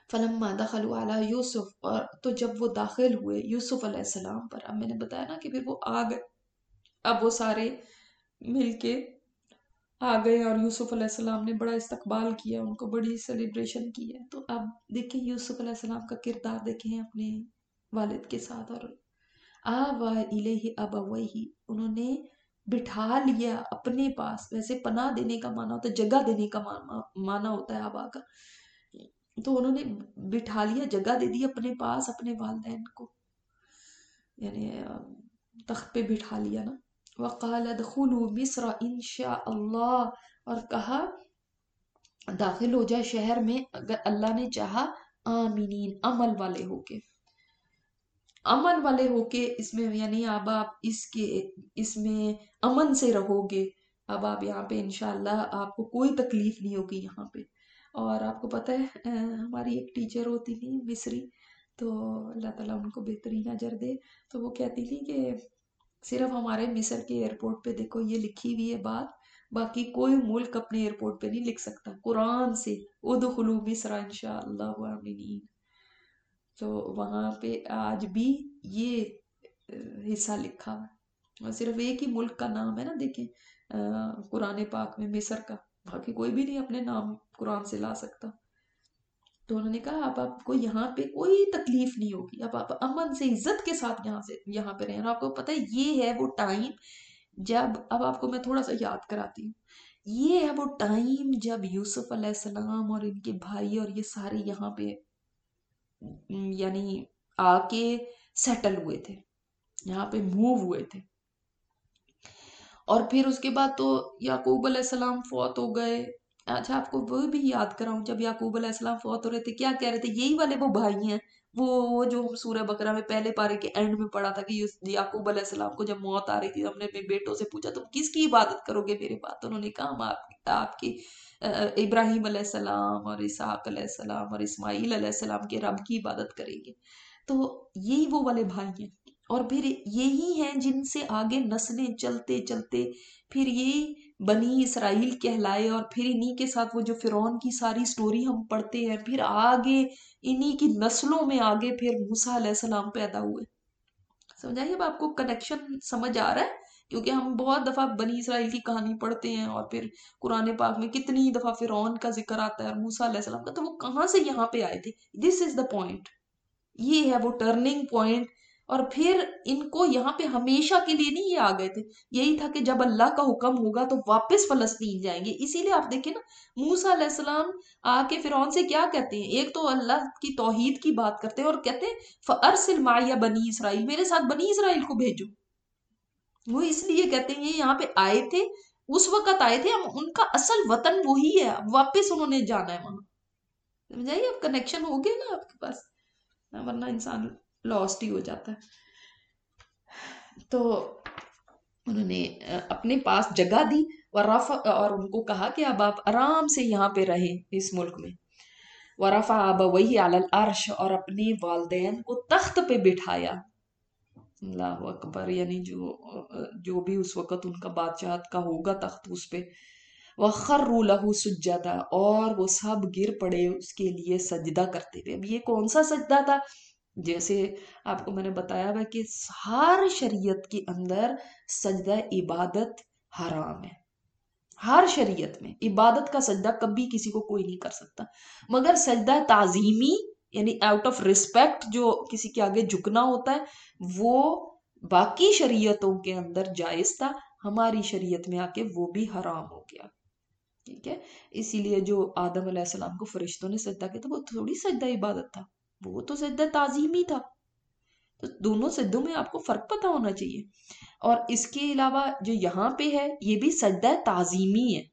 فلما دخلوا علی یوسف، اور تو جب وہ داخل ہوئے یوسف علیہ السلام پر، اب میں نے بتایا نا کہ پھر وہ آ گئے، اب وہ سارے مل کے آ گئے اور یوسف علیہ السلام نے بڑا استقبال کیا، ان کو بڑی سیلیبریشن کی ہے۔ تو اب دیکھیں یوسف علیہ السلام کا کردار دیکھیں اپنے والد کے ساتھ، اور آوا الیہ ابویہ، انہوں نے بٹھا لیا اپنے پاس، ویسے پناہ دینے کا معنی ہوتا ہے، جگہ دینے کا معنی ہوتا ہے آبا کا، تو انہوں نے بٹھا لیا، جگہ دے دی اپنے پاس اپنے والدین کو، یعنی تخت پہ بٹھا لیا نا۔ وقال ادخلوا مصر انشاء اللہ، اور کہا داخل ہو جائے شہر میں اگر اللہ نے چاہا، آمینین، عمل والے ہو کے، امن والے ہو کے، اس میں یعنی اب آپ اس میں امن سے رہو گے، اب آپ یہاں پہ انشاءاللہ آپ کو کوئی تکلیف نہیں ہوگی یہاں پہ۔ اور آپ کو پتہ ہے ہماری ایک ٹیچر ہوتی تھی مصری، تو اللہ تعالیٰ ان کو بہترین اجر دے، تو وہ کہتی تھی کہ صرف ہمارے مصر کے ایئرپورٹ پہ دیکھو یہ لکھی ہوئی ہے بات، باقی کوئی ملک اپنے ایئرپورٹ پہ نہیں لکھ سکتا قرآن سے ادخلوا مصر انشاءاللہ آمنین۔ تو وہاں پہ آج بھی یہ حصہ لکھا ہوا ہے، اور صرف ایک ہی ملک کا نام ہے نا دیکھیں قرآن پاک میں، مصر کا، باقی کوئی بھی نہیں اپنے نام قرآن سے لا سکتا۔ تو انہوں نے کہا اب آپ کو یہاں پہ کوئی تکلیف نہیں ہوگی، اب آپ امن سے عزت کے ساتھ یہاں پہ رہیں۔ اور آپ کو پتہ ہے یہ ہے وہ ٹائم جب، اب آپ کو میں تھوڑا سا یاد کراتی ہوں، یہ ہے وہ ٹائم جب یوسف علیہ السلام اور ان کے بھائی اور یہ سارے یہاں پہ یعنی آ کے سیٹل ہوئے تھے، یہاں پہ موو ہوئے تھے۔ اور پھر اس کے بعد تو یعقوب علیہ السلام فوت ہو گئے۔ اچھا آپ کو وہ بھی یاد کراؤں، جب یعقوب علیہ السلام فوت ہو رہے تھے کیا کہہ رہے تھے، یہی والے وہ بھائی ہیں، وہ جو ہم سورہ بقرہ میں پہلے پارے کے اینڈ میں پڑھا تھا کہ یعقوب علیہ السلام کو جب موت آ رہی تھی، ہم نے اپنے بیٹوں سے پوچھا تم کس کی عبادت کرو گے میرے بعد، تو انہوں نے کہا ہم آپ کی ابراہیم علیہ السلام اور اسحاق علیہ السلام اور اسماعیل علیہ السلام کے رب کی عبادت کریں گے۔ تو یہی وہ والے بھائی ہیں، اور پھر یہی ہیں جن سے آگے نسلیں چلتے چلتے پھر یہ بنی اسرائیل کہلائے، اور پھر انہی کے ساتھ وہ جو فرعون کی ساری سٹوری ہم پڑھتے ہیں، پھر آگے انہی کی نسلوں میں آگے پھر موسیٰ علیہ السلام پیدا ہوئے۔ سمجھائیے اب آپ کو کنیکشن سمجھ آ رہا ہے؟ کیونکہ ہم بہت دفعہ بنی اسرائیل کی کہانی پڑھتے ہیں، اور پھر قرآن پاک میں کتنی دفعہ فرعون کا ذکر آتا ہے اور موسیٰ علیہ السلام کا، تو وہ کہاں سے یہاں پہ آئے تھے؟ دس از دا پوائنٹ، یہ ہے وہ ٹرننگ پوائنٹ۔ اور پھر ان کو یہاں پہ ہمیشہ کے لیے نہیں یہ آ گئے تھے، یہی تھا کہ جب اللہ کا حکم ہوگا تو واپس فلسطین جائیں گے۔ اسی لیے آپ دیکھیں نا موسیٰ علیہ السلام آ کے فرعون سے کیا کہتے ہیں، ایک تو اللہ کی توحید کی بات کرتے ہیں اور کہتے ہیں فَأَرْسِلْ مَعِيَ بنی اسرائیل، میرے ساتھ بنی اسرائیل کو بھیجو۔ وہ اس لیے کہتے ہیں یہ یہاں پہ آئے تھے، اس وقت آئے تھے، ہم ان کا اصل وطن وہی ہے، واپس انہوں نے جانا ہے وہاں۔ سمجھائیے اب کنیکشن ہو گیا نا آپ کے پاس، ورنہ انسان لاسٹ ہی ہو جاتا ہے۔ تو انہوں نے اپنے پاس جگہ دی اور ان کو کہا کہ اب آپ آرام سے یہاں پہ رہیں اس ملک میں۔ ورفع ابویہ علی العرش، اور اپنے والدین کو تخت پہ بٹھایا۔ اللہ اکبر، یعنی جو بھی اس وقت ان کا بادشاہت کا ہوگا تخت اس پہ۔ وَخَرُّوا لَهُ سُجَّدًا، اور وہ سب گر پڑے اس کے لیے سجدہ کرتے ہوئے۔ اب یہ کون سا سجدہ تھا؟ جیسے آپ کو میں نے بتایا ہوا کہ ہر شریعت کے اندر سجدہ عبادت حرام ہے، ہر شریعت میں عبادت کا سجدہ کبھی کسی کو کوئی نہیں کر سکتا، مگر سجدہ تعظیمی یعنی آؤٹ آف ریسپیکٹ جو کسی کے آگے جھکنا ہوتا ہے وہ باقی شریعتوں کے اندر جائز تھا، ہماری شریعت میں آ کے وہ بھی حرام ہو گیا۔ ٹھیک ہے، اسی لیے جو آدم علیہ السلام کو فرشتوں نے سجدہ کیا تھا وہ تھوڑی سجدہ عبادت تھا، وہ تو سجدہ تعظیمی تھا۔ تو دونوں سجدوں میں آپ کو فرق پتہ ہونا چاہیے۔ اور اس کے علاوہ جو یہاں پہ ہے یہ بھی سجدہ تعظیمی ہے۔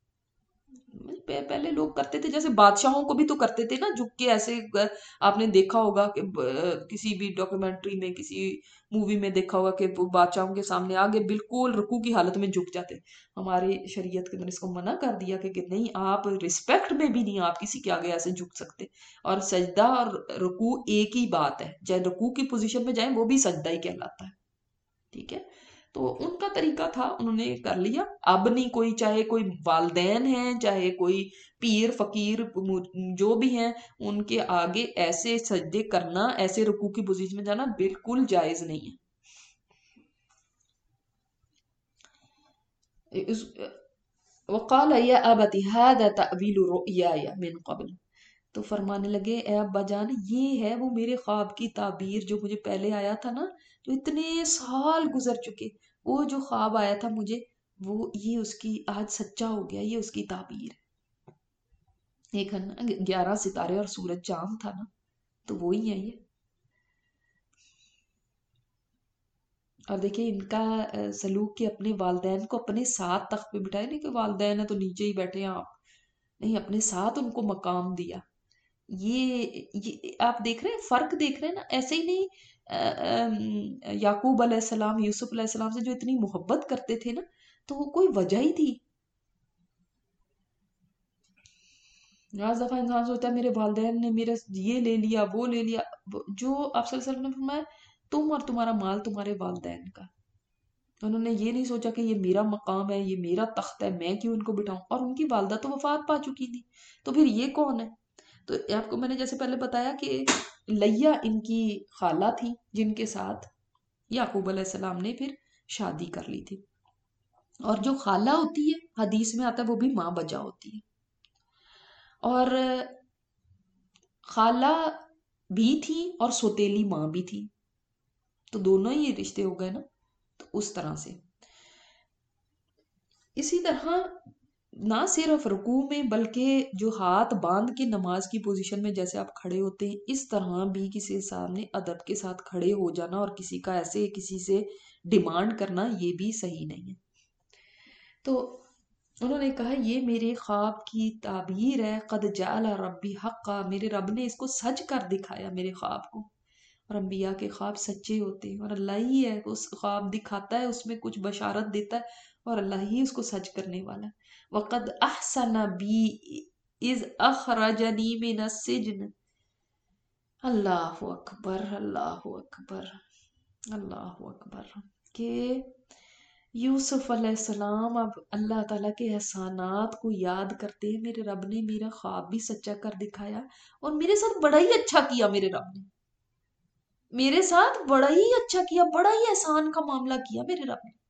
پہلے لوگ کرتے تھے، جیسے بادشاہوں کو بھی تو کرتے تھے نا جھک کے ایسے، آپ نے دیکھا ہوگا کہ کسی بھی ڈاکیومنٹری میں کسی مووی میں دیکھا ہوگا کہ وہ بادشاہوں کے سامنے آگے بالکل رکوع کی حالت میں جھک جاتے۔ ہمارے شریعت کے اندر اس کو منع کر دیا کہ نہیں، آپ رسپیکٹ میں بھی نہیں آپ کسی کے آگے ایسے جھک سکتے۔ اور سجدہ اور رکوع ایک ہی بات ہے، چاہے رکوع کی پوزیشن میں جائیں وہ بھی سجدہ ہی کہلاتا ہے۔ ٹھیک ہے، تو ان کا طریقہ تھا، انہوں نے کر لیا. اب نہیں کوئی، چاہے کوئی والدین ہیں، چاہے کوئی پیر فقیر جو بھی ہیں، ان کے آگے ایسے سجدے کرنا، ایسے رکوع کی پوزیشن میں جانا بالکل جائز نہیں ہے. وقال یا ابت هذا تأویل رؤیای من قبل، تو فرمانے لگے اے ابا جان یہ ہے وہ میرے خواب کی تعبیر جو مجھے پہلے آیا تھا نا، جو اتنے سال گزر چکے، وہ جو خواب آیا تھا مجھے، وہ یہ اس کی آج سچا ہو گیا، یہ اس کی تعبیر ہے. ایک ہے نا 11 ستارے اور سورج چاند تھا نا، تو وہی ہے یہ. اور دیکھیں ان کا سلوک کہ اپنے والدین کو اپنے ساتھ تخت پہ بٹھائے، نہیں کہ والدین ہے تو نیچے ہی بیٹھے ہیں آپ، نہیں، اپنے ساتھ ان کو مقام دیا. یہ آپ دیکھ رہے ہیں، فرق دیکھ رہے ہیں نا. ایسے ہی نہیں یعقوب علیہ السلام یوسف علیہ السلام سے جو اتنی محبت کرتے تھے نا، تو وہ کوئی وجہ ہی تھی. بعض دفعہ انسان سوچتا ہے میرے والدین نے میرے یہ لے لیا وہ لے لیا، جو آپ صلی اللہ علیہ وسلم نے فرمایا تم اور تمہارا مال تمہارے والدین کا. انہوں نے یہ نہیں سوچا کہ یہ میرا مقام ہے، یہ میرا تخت ہے، میں کیوں ان کو بٹھاؤں. اور ان کی والدہ تو وفات پا چکی تھی، تو پھر یہ کون ہے. تو آپ کو میں نے جیسے پہلے بتایا کہ لیا ان کی خالہ تھی جن کے ساتھ یعقوب علیہ السلام نے پھر شادی کر لی تھی. اور جو خالہ ہوتی ہے حدیث میں آتا ہے وہ بھی ماں بجا ہوتی ہے. اور خالہ بھی تھی اور سوتیلی ماں بھی تھی، تو دونوں ہی رشتے ہو گئے نا. تو اس طرح سے اسی طرح نہ صرف رکوع میں بلکہ جو ہاتھ باندھ کے نماز کی پوزیشن میں جیسے آپ کھڑے ہوتے ہیں، اس طرح بھی کسی سامنے ادب کے ساتھ کھڑے ہو جانا اور کسی کا ایسے کسی سے ڈیمانڈ کرنا یہ بھی صحیح نہیں ہے. تو انہوں نے کہا یہ میرے خواب کی تعبیر ہے، قد جعل ربی حقا، میرے رب نے اس کو سچ کر دکھایا میرے خواب کو. اور انبیاء کے خواب سچے ہوتے ہیں، اور اللہ ہی ہے اس خواب دکھاتا ہے، اس میں کچھ بشارت دیتا ہے، اور اللہ ہی اس کو سچ کرنے والا ہے. وقد احسن بی اذ اخرجنی من السجن. اللہ اکبر، اللہ اکبر، اللہ اکبر. کہ یوسف علیہ السلام اب اللہ تعالیٰ کے احسانات کو یاد کرتے ہیں، میرے رب نے میرا خواب بھی سچا کر دکھایا، اور میرے ساتھ بڑا ہی اچھا کیا، میرے رب نے میرے ساتھ بڑا ہی اچھا کیا، بڑا ہی احسان کا معاملہ کیا میرے رب نے.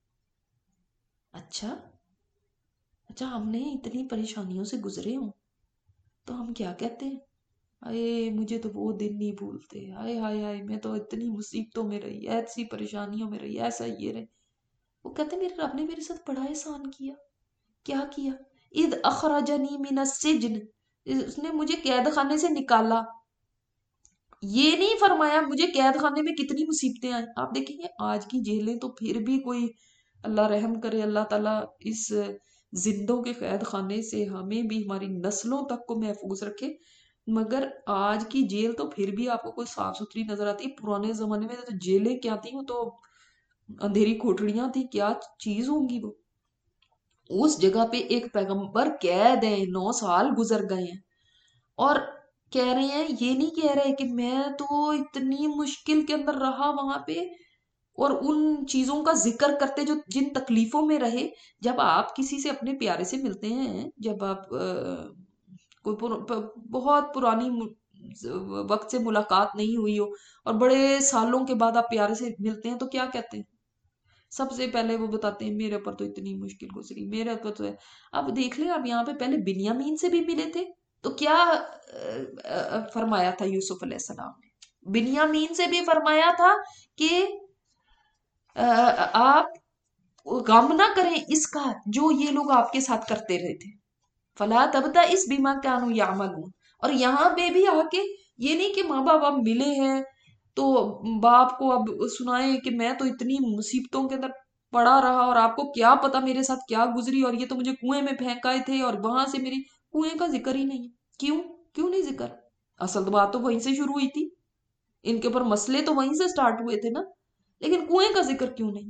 اچھا ہم نے اتنی پریشانیوں سے گزرے ہوں تو ہم کیا کہتے ہیں، اے مجھے تو وہ دن نہیں بھولتے، ہائے ہائے ہائے میں تو اتنی مصیبتوں میں رہی، ایسی پریشانیوں میں رہی، ایسا یہ رہے. وہ کہتے ہیں میرے رب نے میرے ساتھ بڑا احسان کیا. کیا کیا؟ اذ اخرجنی من السجن، اس نے مجھے قید خانے سے نکالا. یہ نہیں فرمایا مجھے قید خانے میں کتنی مصیبتیں آئیں. آپ دیکھیں گے آج کی جیلیں تو پھر بھی کوئی اللہ رحم کرے، اللہ تعالیٰ اس زندوں کے قید خانے سے ہمیں بھی ہماری نسلوں تک کو محفوظ رکھے. مگر آج کی جیل تو پھر بھی آپ کو کوئی صاف ستھری نظر آتی ہے. پرانے زمانے میں تو جیلیں کیا تھیں، وہ تو اندھیری کھوٹڑیاں تھی، کیا چیز ہوں گی وہ. اس جگہ پہ ایک پیغمبر قید ہیں، 9 سال گزر گئے ہیں، اور کہہ رہے ہیں، یہ نہیں کہہ رہے کہ میں تو اتنی مشکل کے اندر رہا وہاں پہ، اور ان چیزوں کا ذکر کرتے جو جن تکلیفوں میں رہے. جب آپ کسی سے اپنے پیارے سے ملتے ہیں، جب آپ کوئی بہت پرانی وقت سے ملاقات نہیں ہوئی ہو اور بڑے سالوں کے بعد آپ پیارے سے ملتے ہیں، تو کیا کہتے ہیں؟ سب سے پہلے وہ بتاتے ہیں میرے اوپر تو اتنی مشکل گزری، میرے اوپر تو ہے. اب دیکھ لیں، آپ یہاں پہ پہلے بنیامین سے بھی ملے تھے، تو کیا فرمایا تھا یوسف علیہ السلام نے؟ بنیامین سے بھی فرمایا تھا کہ آپ غم نہ کریں اس کا جو یہ لوگ آپ کے ساتھ کرتے رہے تھے. فلا تبتا اس بیما کانوا یعملون. اور یہاں پہ بھی آ کے یہ نہیں کہ ماں باپ اب ملے ہیں تو باپ کو اب سنائیں کہ میں تو اتنی مصیبتوں کے اندر پڑا رہا اور آپ کو کیا پتا میرے ساتھ کیا گزری، اور یہ تو مجھے کنویں میں پھینکائے تھے اور وہاں سے میری کنویں کا ذکر ہی نہیں. کیوں نہیں ذکر؟ اصل بات تو وہیں سے شروع ہوئی تھی، ان کے اوپر مسئلے تو وہیں سے سٹارٹ ہوئے تھے نا، لیکن کنویں کا ذکر کیوں نہیں؟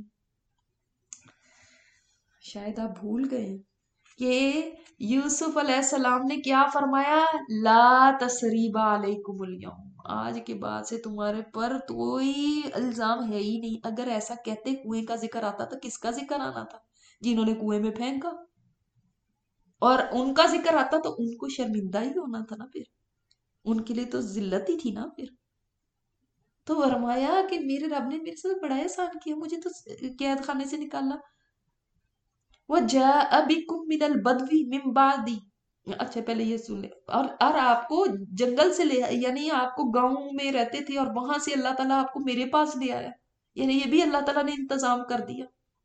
شاید آپ بھول گئے کہ یوسف علیہ السلام نے کیا فرمایا، لا تثریب علیکم اليوم، آج کے بعد سے تمہارے پر کوئی الزام ہے ہی نہیں. اگر ایسا کہتے کنویں کا ذکر آتا تو کس کا ذکر آنا تھا؟ جنہوں نے کنویں میں پھینکا. اور ان کا ذکر آتا تو ان کو شرمندہ ہی ہونا تھا نا. پھر ان کے لیے تو ذلت ہی تھی نا. پھر تو فرمایا کہ میرے رب نے میرے ساتھ بڑا احسان کیا, مجھے تو قید خانے سے نکالا. وَجَاءَ بِكُم مِّنَ الْبَدْوِ مِن بَعْدِ. اچھا پہلے یہ سن لیں. اور آپ کو جنگل سے لے, یعنی آپ کو گاؤں میں رہتے تھے اور وہاں سے اللہ تعالیٰ آپ کو میرے پاس لے آیا. یعنی یہ بھی اللہ تعالیٰ نے انتظام کر دیا.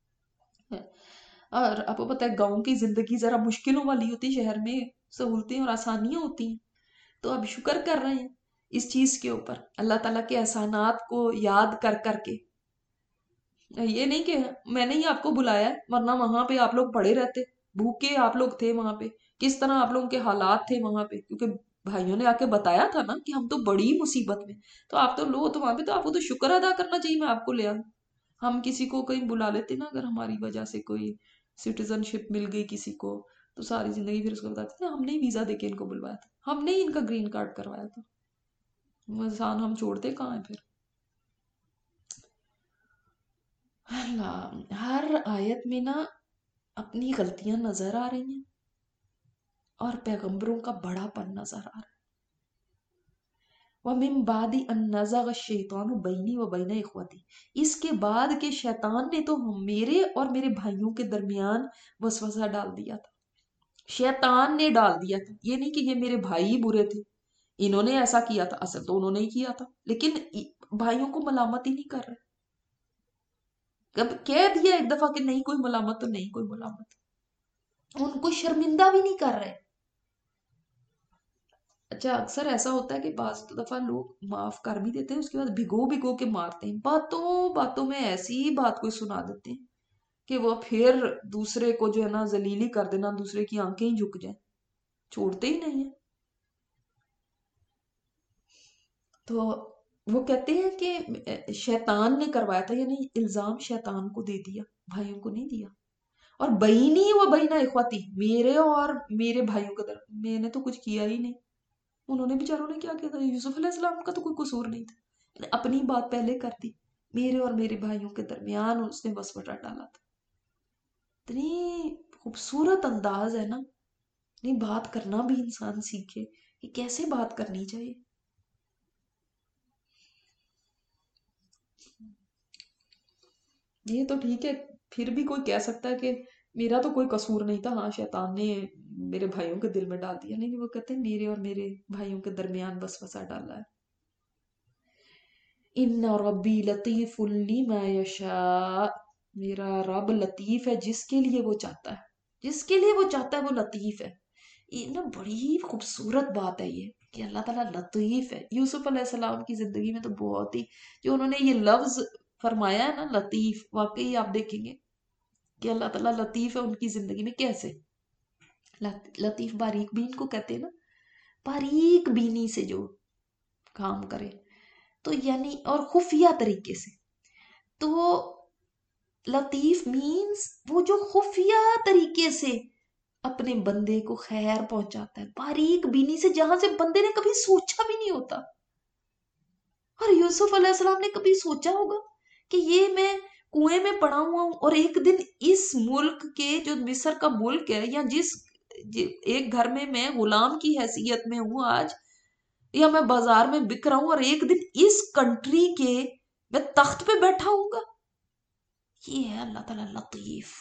اور آپ کو پتہ ہے گاؤں کی زندگی ذرا مشکلوں والی ہوتی, شہر میں سہولتیں اور آسانیاں ہوتی ہیں. تو اب شکر کر رہے ہیں اس چیز کے اوپر, اللہ تعالیٰ کے احسانات کو یاد کر کر کے. یہ نہیں کہ میں نے ہی آپ کو بلایا ہے, ورنہ وہاں پہ آپ لوگ پڑے رہتے, بھوکے آپ لوگ تھے وہاں پہ. کس طرح آپ لوگوں کے حالات تھے وہاں پہ, کیونکہ بھائیوں نے آ کے بتایا تھا نا کہ ہم تو بڑی مصیبت میں. تو آپ تو لو, تو وہاں پہ تو آپ کو تو شکر ادا کرنا چاہیے میں آپ کو لے آؤں. ہم کسی کو کہیں بلا لیتے نا, اگر ہماری وجہ سے کوئی سٹیزن شپ مل گئی کسی کو, تو ساری زندگی پھر اس کو بتاتے تھے ہم نے ویزا دے کے ان کو بلوایا تھا, ہم نے ان کا گرین کارڈ کروایا تھا. انسان ہم چھوڑتے کہاں ہیں پھر. اللہ ہر آیت میں نا اپنی غلطیاں نظر آ رہی ہیں اور پیغمبروں کا بڑا پن نظر آ رہا ہے. وَمِن بَعْدِ أَن نَزَغَ الشَّيْطَانُ بَيْنِي وَبَيْنَ إِخْوَتِي. اس کے بعد کہ شیطان نے تو میرے اور میرے بھائیوں کے درمیان وسوسہ ڈال دیا تھا. شیطان نے ڈال دیا تھا, یہ نہیں کہ یہ میرے بھائی برے تھے, انہوں نے ایسا کیا تھا, اصل تو انہوں نے ہی کیا تھا, لیکن بھائیوں کو ملامت ہی نہیں کر رہے. کب کہہ دیا ایک دفعہ کہ نہیں کوئی ملامت تو نہیں کوئی ملامت, ان کو شرمندہ بھی نہیں کر رہے. اچھا اکثر ایسا ہوتا ہے کہ بعض دفعہ لوگ معاف کر بھی دیتے ہیں, اس کے بعد بھگو بھگو کے مارتے ہیں, باتوں باتوں میں ایسی بات کوئی سنا دیتے ہیں کہ وہ پھر دوسرے کو جو ہے نا ذلیل کر دینا, دوسرے کی آنکھیں ہی جھک جائیں, چھوڑتے ہی نہیں ہیں. تو وہ کہتے ہیں کہ شیطان نے کروایا تھا, یعنی الزام شیطان کو دے دیا, بھائیوں کو نہیں دیا. اور بینی و بین اخوتی, میرے اور میرے بھائیوں کے درمیان, میں نے تو کچھ کیا ہی نہیں, انہوں نے بیچاروں نے کیا کیا تھا, یوسف علیہ السلام کا تو کوئی قصور نہیں تھا, اپنی بات پہلے کر دی. میرے اور میرے بھائیوں کے درمیان اس نے وسوسہ ڈالا تھا. اتنی خوبصورت انداز ہے نا, اتنی بات کرنا بھی انسان سیکھے کہ کیسے بات کرنی چاہیے. یہ تو ٹھیک ہے, پھر بھی کوئی کہہ سکتا ہے کہ میرا تو کوئی قصور نہیں تھا, ہاں شیطان نے میرے بھائیوں کے دل میں ڈال دیا. نہیں, وہ کہتے ہیں میرے اور میرے بھائیوں کے درمیان وسوسہ ڈالا ہے. ان ربی لطیف لما یشاء, میرا رب لطیف ہے جس کے لیے وہ چاہتا ہے, جس کے لیے وہ چاہتا ہے وہ لطیف ہے. یہ نا بڑی خوبصورت بات ہے یہ کہ اللہ تعالیٰ لطیف ہے. یوسف علیہ السلام کی زندگی میں تو بہت ہی, جو انہوں نے یہ لفظ فرمایا ہے نا لطیف, واقعی آپ دیکھیں گے کہ اللہ تعالیٰ لطیف ہے ان کی زندگی میں. کیسے لطیف؟ باریک بین کو کہتے ہیں نا, باریک بینی سے جو کام کرے, تو یعنی اور خفیہ طریقے سے. تو لطیف مینز وہ جو خفیہ طریقے سے اپنے بندے کو خیر پہنچاتا ہے, باریک بینی سے, جہاں سے بندے نے کبھی سوچا بھی نہیں ہوتا. اور یوسف علیہ السلام نے کبھی سوچا ہوگا کہ یہ میں کنویں میں پڑا ہوا ہوں اور ایک دن اس ملک کے جو مصر کا ملک ہے, یا جس ایک گھر میں غلام کی حیثیت میں ہوں آج, یا میں بازار میں بک رہا ہوں, اور ایک دن اس کنٹری کے میں تخت پہ بیٹھا ہوں گا. یہ ہے اللہ تعالیٰ لطیف.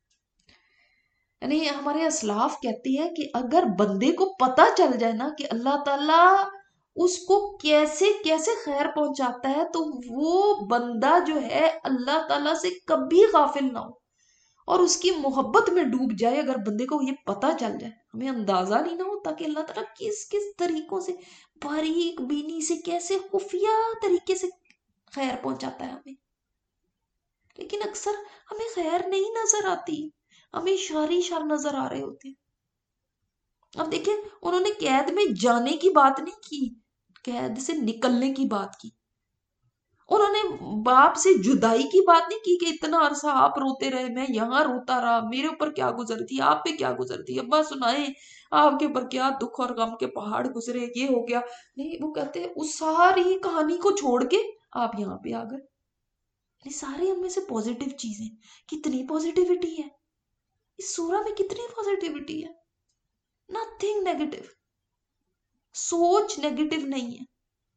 یعنی ہمارے اسلاف کہتے ہیں کہ اگر بندے کو پتا چل جائے نا کہ اللہ تعالیٰ اس کو کیسے کیسے خیر پہنچاتا ہے, تو وہ بندہ جو ہے اللہ تعالیٰ سے کبھی غافل نہ ہو اور اس کی محبت میں ڈوب جائے. اگر بندے کو یہ پتا چل جائے, ہمیں اندازہ نہیں نہ ہوتا کہ اللہ تعالیٰ کس کس طریقوں سے, باریک بینی سے, کیسے خفیہ طریقے سے خیر پہنچاتا ہے ہمیں. لیکن اکثر ہمیں خیر نہیں نظر آتی, ہمیں اشارے اشار نظر آ رہے ہوتے ہیں. اب دیکھیں, انہوں نے قید میں جانے کی بات نہیں کی, قید سے نکلنے کی بات کی. انہوں نے باپ سے جدائی کی بات نہیں کی کہ اتنا عرصہ آپ روتے رہے, میں یہاں روتا رہا, میرے اوپر کیا گزرتی, آپ پہ کیا گزرتی, ابا سنائیں آپ کے اوپر کیا دکھ اور غم کے پہاڑ گزرے، یہ ہو گیا. نہیں، وہ کہتے ہیں اس ساری کہانی کو چھوڑ کے آپ یہاں پہ آ گئے. سارے ہم میں سے پوزیٹیو چیزیں، کتنی پوزیٹیوٹی ہے اس سورہ میں، کتنی پوزیٹیوٹی ہے. نتھنگ نیگیٹو، سوچ نیگیٹو نہیں ہے.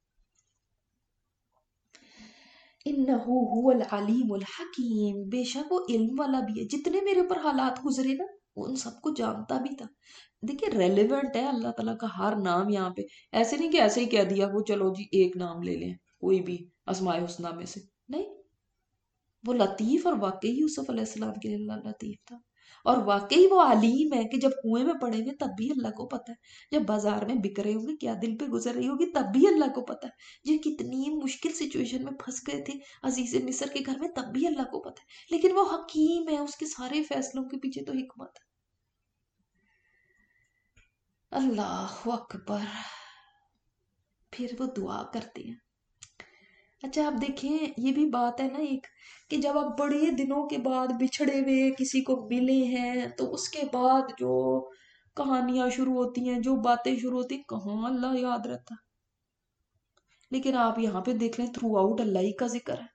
انہو هو العلیم الحکیم، بے شک وہ علم والا بھی ہے. جتنے میرے اوپر حالات گزرے نا، وہ ان سب کو جانتا بھی تھا. دیکھیں ریلیونٹ ہے اللہ تعالیٰ کا ہر نام یہاں پہ. ایسے نہیں کہ ایسے ہی کہہ دیا وہ چلو جی ایک نام لے لیں کوئی بھی اسماء الحسنہ میں سے. نہیں، وہ لطیف، اور واقعی یوسف علیہ السلام کے لیے اللہ لطیف تھا. اور واقعی وہ علیم ہے کہ جب کنویں میں پڑے ہوئے تب بھی اللہ کو پتا ہے، جب بازار میں بک رہے ہوں گے، کیا دل پہ گزر رہی ہوگی، تب بھی اللہ کو پتا ہے. جو کتنی مشکل سچویشن میں پھنس گئے تھے عزیز مصر کے گھر میں، تب بھی اللہ کو پتا ہے. لیکن وہ حکیم ہے، اس کے سارے فیصلوں کے پیچھے تو حکمت ہے. اللہ اکبر. پھر وہ دعا کرتے ہیں. اچھا آپ دیکھیں، یہ بھی بات ہے نا ایک، کہ جب آپ بڑے دنوں کے بعد بچھڑے ہوئے کسی کو ملے ہیں، تو اس کے بعد جو کہانیاں شروع ہوتی ہیں، جو باتیں شروع ہوتی ہیں، کہاں اللہ یاد رہتا. لیکن آپ یہاں پہ دیکھ لیں، تھرو آؤٹ اللہ ہی کا ذکر ہے.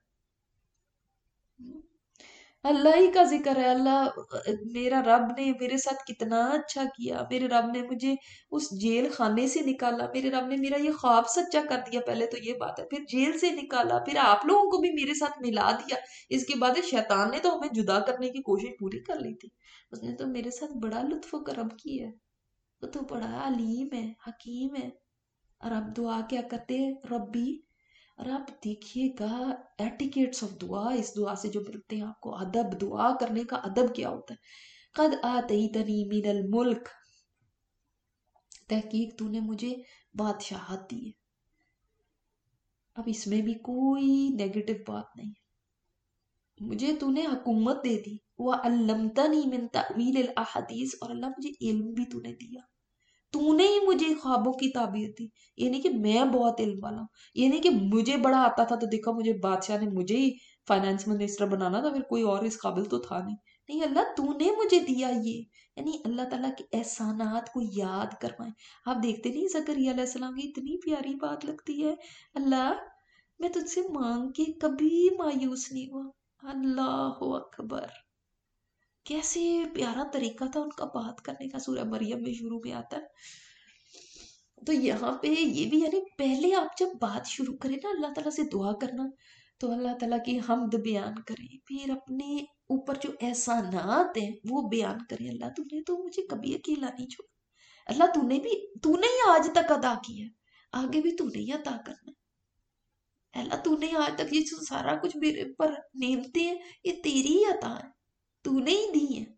اللہ ہی کا ذکر ہے. اللہ، میرا رب نے میرے ساتھ کتنا اچھا کیا، میرے رب نے مجھے اس جیل خانے سے نکالا، میرے رب نے میرا یہ خواب سچا کر دیا. پہلے تو یہ بات ہے، پھر جیل سے نکالا، پھر آپ لوگوں کو بھی میرے ساتھ ملا دیا. اس کے بعد شیطان نے تو ہمیں جدا کرنے کی کوشش پوری کر لی تھی، اس نے تو میرے ساتھ بڑا لطف و کرم کیا ہے. وہ تو بڑا علیم ہے، حکیم ہے. اور اب دعا کیا کرتے ہیں، ربی. اور آپ دیکھیے گا ایٹیکیٹس آف دعا، اس دعا سے جو ملتے ہیں آپ کو، ادب، دعا کرنے کا ادب کیا ہوتا ہے. قد آتیتنی من الملک، تحقیق تو نے مجھے بادشاہت دی ہے. اب اس میں بھی کوئی نیگیٹو بات نہیں ہے. مجھے تو نے حکومت دے دی. وَعَلَّمْتَنِي مِن تَأْوِيلِ الْأَحَادِيثِ، اور اللہ مجھے علم بھی تو نے دیا. تو نے ہی مجھے خوابوں کی تعبیر دی. یہ نہیں کہ میں بہت علم والا ہوں، یہ نہیں کہ مجھے بڑا آتا تھا تو دیکھا مجھے بادشاہ نے مجھے ہی فائنانس منسٹر بنانا تھا، پھر کوئی اور اس قابل تو تھا نہیں. نہیں اللہ، تو نے مجھے دیا یہ. یعنی اللہ تعالیٰ کے احسانات کو یاد کروائیں. آپ دیکھتے نہیں زکریا علیہ السلام کی اتنی پیاری بات لگتی ہے، اللہ میں تجھ سے مانگ کے کبھی مایوس نہیں ہوا. اللہ اکبر. کیسے پیارا طریقہ تھا ان کا بات کرنے کا. سورہ مریم میں شروع میں آتا ہے. تو یہاں پہ یہ بھی، یعنی پہلے آپ جب بات شروع کریں نا اللہ تعالیٰ سے دعا کرنا، تو اللہ تعالیٰ کی حمد بیان کریں، پھر اپنے اوپر جو احسانات ہیں وہ بیان کریں. اللہ تو نے تو مجھے کبھی اکیلا نہیں چھوڑا. اللہ تو نے ہی آج تک ادا کیا، آگے بھی تو نے ہی عطا کرنا. اللہ تو نے آج تک یہ سارا کچھ میرے پر نعمتیں ہیں، یہ تیری ہی عطا ہے، تو نے ہی دی ہے.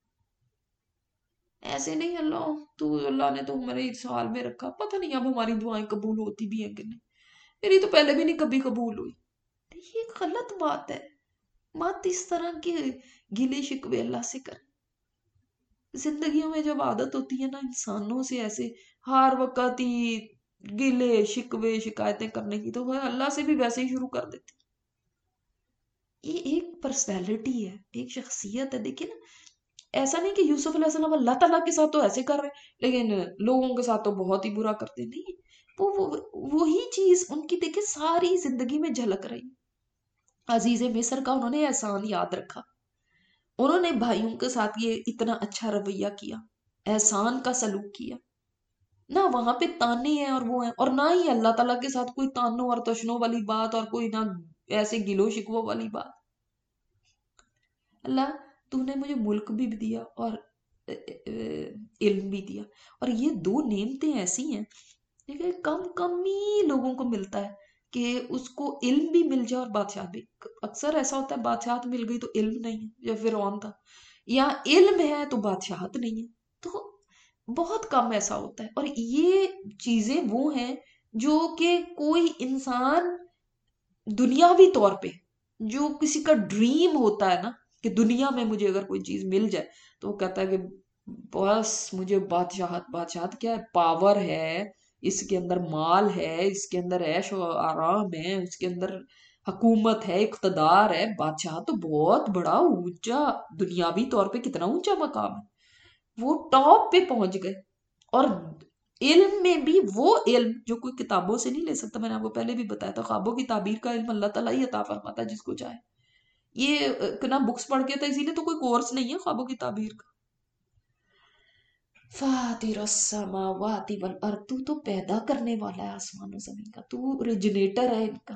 ایسے نہیں اللہ نے تو ہمارے سوال میں رکھا، پتہ نہیں اب ہماری دعائیں قبول ہوتی بھی ہیں کہ نہیں. میری تو پہلے بھی نہیں کبھی قبول ہوئی. یہ غلط بات ہے. مت اس طرح کے گلے شکوے اللہ سے کر. زندگیوں میں جب عادت ہوتی ہے نا انسانوں سے ایسے ہر وقت ہی گلے شکوے شکایتیں کرنے کی، تو وہ اللہ سے بھی ویسے ہی شروع کر دیتے. یہ ایک پرسنالٹی ہے، ایک شخصیت ہے. دیکھیں نا، ایسا نہیں کہ یوسف علیہ السلام اللہ تعالیٰ کے ساتھ تو ایسے کر رہے لیکن لوگوں کے ساتھ تو بہت ہی برا کرتے. نہیں، وہی چیز ان کی دیکھیں ساری زندگی میں جھلک رہی. عزیز مصر کا انہوں نے احسان یاد رکھا، انہوں نے بھائیوں کے ساتھ یہ اتنا اچھا رویہ کیا، احسان کا سلوک کیا. نہ وہاں پہ تانے ہیں اور وہ ہیں، اور نہ ہی اللہ تعالیٰ کے ساتھ کوئی تانوں اور تشنوں والی بات، اور کوئی نہ ایسے گلو شکووں والی بات. اللہ تو نے مجھے ملک بھی دیا اور علم بھی دیا. اور یہ دو نعمتیں ایسی ہیں لیکن کم ہی لوگوں کو ملتا ہے کہ اس کو علم بھی مل جائے اور بادشاہت بھی. اکثر ایسا ہوتا ہے بادشاہت مل گئی تو علم نہیں ہے، یا فرعون تھا، یا علم ہے تو بادشاہت نہیں ہے. تو بہت کم ایسا ہوتا ہے. اور یہ چیزیں وہ ہیں جو کہ کوئی انسان دنیاوی طور پہ، جو کسی کا ڈریم ہوتا ہے نا کہ دنیا میں مجھے اگر کوئی چیز مل جائے، تو وہ کہتا ہے کہ بس مجھے بادشاہت کیا ہے، پاور ہے، اس کے اندر مال ہے، اس کے اندر عیش و آرام ہے، اس کے اندر حکومت ہے، اقتدار ہے. بادشاہ تو بہت بڑا اونچا، دنیاوی طور پہ کتنا اونچا مقام ہے. وہ ٹاپ پہ پہنچ گئے. اور علم میں بھی وہ علم جو کوئی کتابوں سے نہیں لے سکتا. میں نے آپ کو پہلے بھی بتایا تھا خوابوں کی تعبیر کا علم اللہ تعالیٰ ہی عطا فرماتا ہے جس کو چاہے. یہ نہ بکس پڑھ کے تھا، اسی لیے تو کوئی کورس نہیں ہے خوابوں کی تعبیر کا. فاطر السماوات والارض، تو پیدا کرنے والا ہے آسمان و زمین کا، تو اوریجنیٹر ہے ان کا.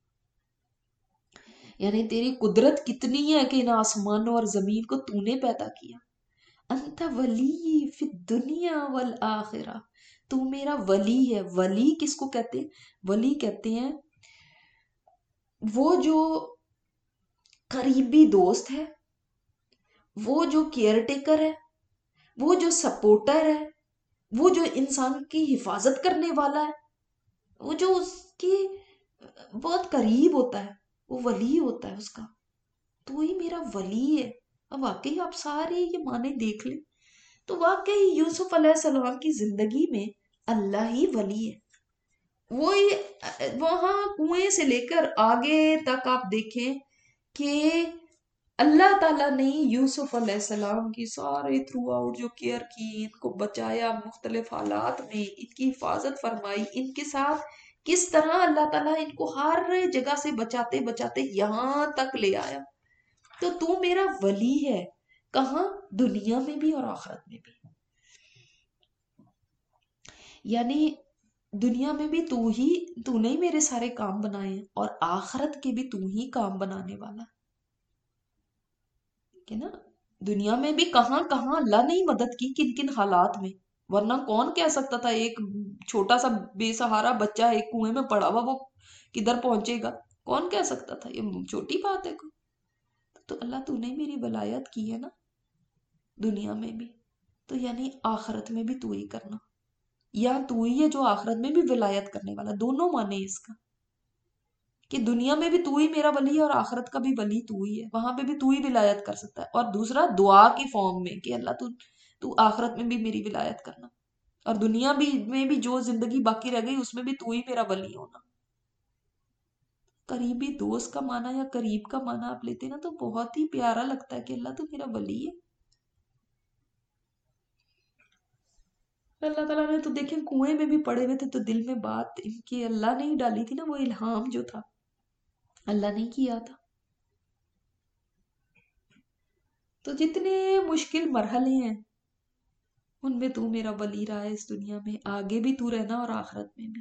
یعنی تیری قدرت کتنی ہے کہ ان آسمانوں اور زمین کو تو نے پیدا کیا. انت ولی فی الدنیا والآخرہ، تو میرا ولی ہے. ولی کس کو کہتے ہیں؟ ولی کہتے ہیں وہ جو قریبی دوست ہے، وہ جو کیئر ٹیکر ہے، وہ جو سپورٹر ہے، وہ جو انسان کی حفاظت کرنے والا ہے، وہ جو اس کی بہت قریب ہوتا ہے، وہ ولی ہوتا ہے اس کا. تو ہی میرا ولی ہے. اب واقعی آپ سارے یہ معنی دیکھ لیں تو واقعی یوسف علیہ السلام کی زندگی میں اللہ ہی ولی ہے. وہی وہاں کنویں سے لے کر آگے تک آپ دیکھیں کہ اللہ تعالیٰ نے یوسف علیہ السلام کی سارے تھرو آؤٹ جو کیئر کی، ان کو بچایا مختلف حالات میں، ان کی حفاظت فرمائی، ان کے ساتھ کس طرح اللہ تعالیٰ ان کو ہر جگہ سے بچاتے بچاتے یہاں تک لے آیا. تو میرا ولی ہے. کہاں؟ دنیا میں بھی اور آخرت میں بھی. یعنی دنیا میں بھی تو نے میرے سارے کام بنائے ہیں، اور آخرت کے بھی تو ہی کام بنانے والا ہے نا. دنیا میں بھی کہاں کہاں اللہ نے ہی مدد کی، کن کن حالات میں. ورنہ کون کہہ سکتا تھا ایک چھوٹا سا بے سہارا بچہ ایک کنویں میں پڑا ہوا وہ کدھر پہنچے گا؟ کون کہہ سکتا تھا؟ یہ چھوٹی بات ہے کوئی. تو اللہ تو نے میری ولایت کی ہے نا دنیا میں بھی، تو یعنی آخرت میں بھی تو ہی کرنا. یا تو ہی ہے جو آخرت میں بھی ولایت کرنے والا. دونوں مانے اس کا کہ دنیا میں بھی تو ہی میرا ولی ہے اور آخرت کا بھی ولی تو ہی ہے، وہاں پہ بھی تو ہی ولایت کر سکتا ہے. اور دوسرا دعا کی فارم میں کہ اللہ تو آخرت میں بھی میری ولایت کرنا، اور دنیا بھی میں بھی جو زندگی باقی رہ گئی اس میں بھی تو ہی میرا ولی ہونا. قریبی دوست کا معنی یا قریب کا معنی آپ لیتے نا تو بہت ہی پیارا لگتا ہے کہ اللہ تو میرا ولی ہے. اللہ تعالیٰ نے تو دیکھیں کنویں میں بھی پڑے ہوئے تھے تو دل میں بات ان کے اللہ نے ہی ڈالی تھی نا، وہ الہام جو تھا اللہ نے کیا تھا. تو جتنے مشکل مرحلے ہیں ان میں تو میرا ولی رہا ہے اس دنیا میں، آگے بھی تو رہنا اور آخرت میں بھی.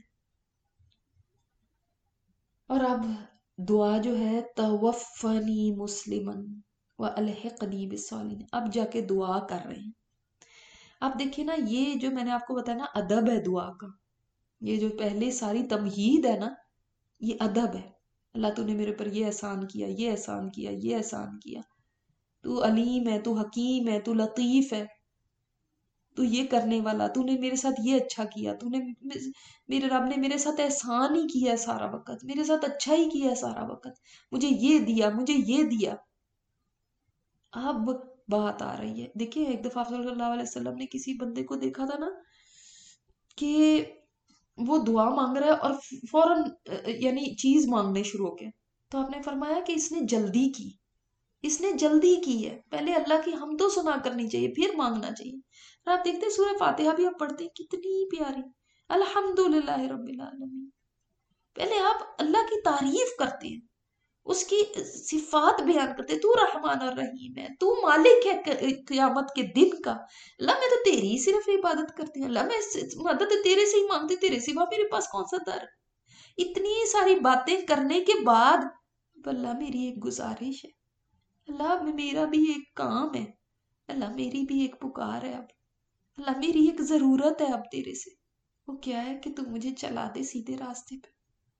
اور اب دعا جو ہے توفنی مسلمن والحقنی بالصالحین، اب جا کے دعا کر رہے ہیں. آپ دیکھیں نا یہ جو میں نے آپ کو بتایا نا ادب ہے دعا کا، یہ جو پہلے ساری تمہید ہے نا یہ ادب ہے. اللہ تو نے میرے پر یہ احسان کیا، یہ احسان کیا، یہ احسان کیا. تو علیم ہے، تو حکیم ہے، تو لطیف ہے، تو یہ کرنے والا، تو نے میرے ساتھ یہ اچھا کیا، تو نے میرے رب نے میرے ساتھ احسان ہی کیا ہے سارا وقت، میرے ساتھ اچھا ہی کیا ہے سارا وقت، مجھے یہ دیا، مجھے یہ دیا. اب بات آ رہی ہے. دیکھیں ایک دفعہ صلی اللہ علیہ وسلم نے کسی بندے کو دیکھا تھا نا کہ وہ دعا مانگ رہا ہے اور فوراً یعنی چیز مانگنے شروع ہو گیا. تو آپ نے فرمایا کہ اس نے جلدی کی، اس نے جلدی کی ہے. پہلے اللہ کی حمد و ثنا کرنی چاہیے پھر مانگنا چاہیے. اور آپ دیکھتے ہیں سورہ فاتحہ بھی آپ پڑھتے ہیں کتنی پیاری، الحمدللہ رب العالمین. پہلے آپ اللہ کی تعریف کرتے ہیں، اس کی صفات بیان کرتے ہیں. تو رحمان الرحیم ہے، تو مالک ہے قیامت کے دن کا. اللہ میں تو تیری ہی صرف عبادت کرتی ہوں، اللہ میں مدد تیرے سے ہی مانگتی، تیرے سوا میرے پاس کون سا در. اتنی ساری باتیں کرنے کے بعد اللہ میری ایک گزارش ہے، اللہ میرا بھی ایک کام ہے، اللہ میری بھی ایک پکار ہے، اب اللہ میری ایک ضرورت ہے اب تیرے سے. وہ کیا ہے کہ تو مجھے چلا دے سیدھے راستے پہ.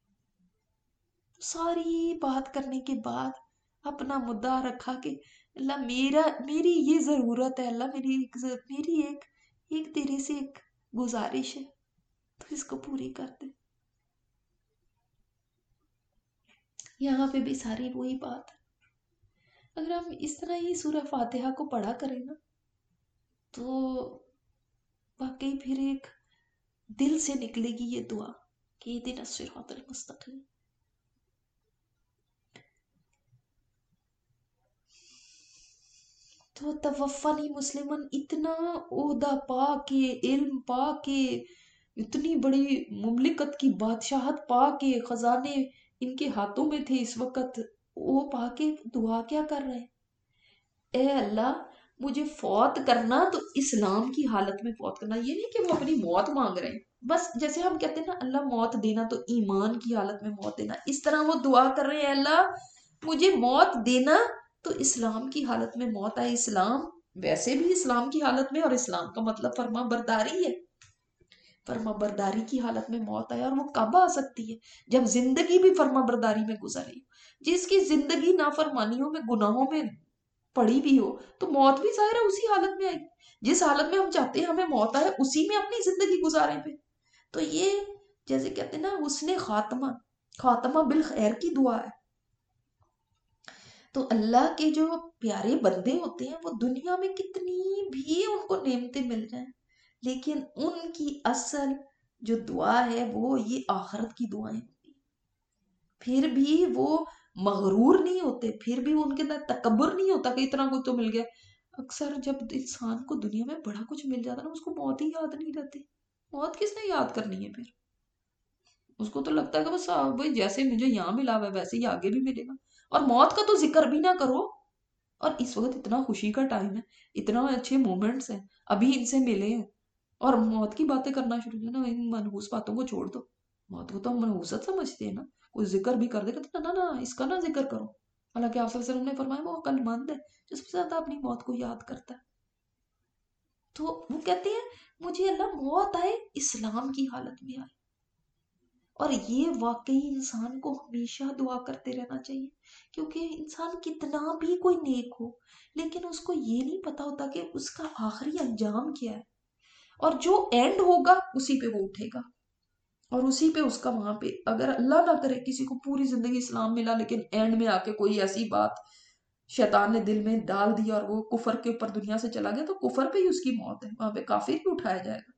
ساری بات کرنے کے بعد اپنا مدعا رکھا کہ اللہ میری یہ ضرورت ہے، اللہ میری ایک تیرے سے ایک گزارش ہے، تو اس کو پوری کر دے. یہاں پہ بھی ساری وہی بات ہے. اگر ہم اس طرح ہی سورہ فاتحہ کو پڑھا کریں نا تو واقعی پھر ایک دل سے نکلے گی یہ دعا کہ اہدنا الصراط المستقیم. تو توفانی مسلمن اتنا عہدہ پا کے، علم پا کے، اتنی بڑی مملکت کی بادشاہت پا کے، خزانے ان کے ہاتھوں میں تھے اس وقت، وہ پا کے دعا کیا کر رہے ہیں؟ اے اللہ مجھے فوت کرنا تو اسلام کی حالت میں فوت کرنا، یہ نہیں کہ وہ اپنی موت مانگ رہے ہیں، بس جیسے ہم کہتے ہیں نا اللہ موت دینا تو ایمان کی حالت میں موت دینا، اس طرح وہ دعا کر رہے ہیں اللہ مجھے موت دینا تو اسلام کی حالت میں موت آئے۔ اسلام ویسے بھی اسلام کی حالت میں، اور اسلام کا مطلب فرما برداری ہے، فرما برداری کی حالت میں موت آئے، اور وہ کب آ سکتی ہے؟ جب زندگی بھی فرما برداری میں گزری، جس کی زندگی نافرمانیوں میں گناہوں میں پڑی بھی ہو تو موت بھی ظاہر ہے اسی حالت میں آئے گی، جس حالت میں ہم چاہتے ہیں ہمیں موت آئے اسی میں اپنی زندگی گزاریں پہ۔ تو یہ جیسے کہتے ہیں نا حسن خاتمہ، خاتمہ بالخیر کی دعا ہے۔ تو اللہ کے جو پیارے بندے ہوتے ہیں وہ دنیا میں کتنی بھی ان کو نعمتیں مل جائیں، لیکن ان کی اصل جو دعا ہے وہ یہ آخرت کی دعائیں ہوتی ہیں۔ پھر بھی وہ مغرور نہیں ہوتے، پھر بھی ان کے اندر تکبر نہیں ہوتا کہ اتنا کچھ تو مل گیا۔ اکثر جب انسان کو دنیا میں بڑا کچھ مل جاتا نا اس کو موت ہی یاد نہیں رہتی، موت کس نے یاد کرنی ہے؟ پھر اس کو تو لگتا ہے کہ بس بھائی جیسے مجھے یہاں ملا ہوا ہے ویسے ہی آگے بھی ملے گا، اور موت کا تو ذکر بھی نہ کرو۔ اور اس وقت اتنا خوشی کا ٹائم ہے، اتنا اچھے مومنٹس ہیں، ابھی ان سے ملے ہیں، اور موت کی باتیں کرنا شروع کیا نا، ان منحوس باتوں کو چھوڑ دو۔ موت کو تو ہم منحوست سمجھتے ہیں نا، کوئی ذکر بھی کر دے کہ نا نا اس کا نہ ذکر کرو، حالانکہ آپ صلی اللہ علیہ وسلم نے فرمایا وہ عقل مند ہے جو سب سے زیادہ اپنی موت کو یاد کرتا ہے۔ تو وہ کہتے ہیں مجھے اللہ موت آئے اسلام کی حالت میں آئے، اور یہ واقعی انسان کو ہمیشہ دعا کرتے رہنا چاہیے، کیونکہ انسان کتنا بھی کوئی نیک ہو لیکن اس کو یہ نہیں پتا ہوتا کہ اس کا آخری انجام کیا ہے، اور جو اینڈ ہوگا اسی پہ وہ اٹھے گا، اور اسی پہ اس کا وہاں پہ، اگر اللہ نہ کرے کسی کو پوری زندگی اسلام ملا لیکن اینڈ میں آ کے کوئی ایسی بات شیطان نے دل میں ڈال دی اور وہ کفر کے اوپر دنیا سے چلا گیا تو کفر پہ ہی اس کی موت ہے، وہاں پہ کافر ہی اٹھایا جائے گا۔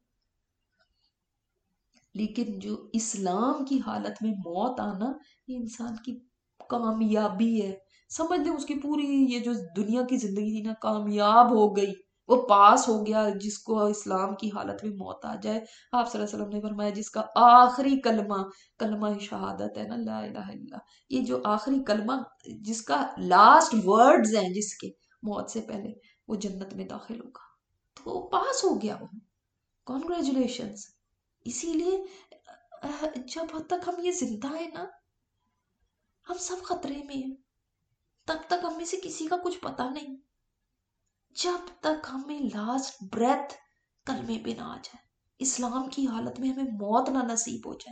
لیکن جو اسلام کی حالت میں موت آنا یہ انسان کی کامیابی ہے، سمجھ لیں اس کی پوری یہ جو دنیا کی زندگی تھی نا کامیاب ہو گئی، وہ پاس ہو گیا۔ جس کو اسلام کی حالت میں موت آ جائے، آپ صلی اللہ علیہ وسلم نے فرمایا جس کا آخری کلمہ کلمہ شہادت ہے نا لا الہ الا اللہ، یہ جو آخری کلمہ جس کا لاسٹ ورڈز ہیں جس کے موت سے پہلے، وہ جنت میں داخل ہوگا، تو وہ پاس ہو گیا، وہ کانگریچولیشنز۔ اسی لیے جب تک ہم یہ زندہ ہیں نا ہم سب خطرے میں ہیں، تب تک ہم میں سے کسی کا کچھ پتا نہیں، جب تک ہمیں لاسٹ بریتھ کلمے پہ نہ آ جائے، اسلام کی حالت میں ہمیں موت نہ نصیب ہو جائے،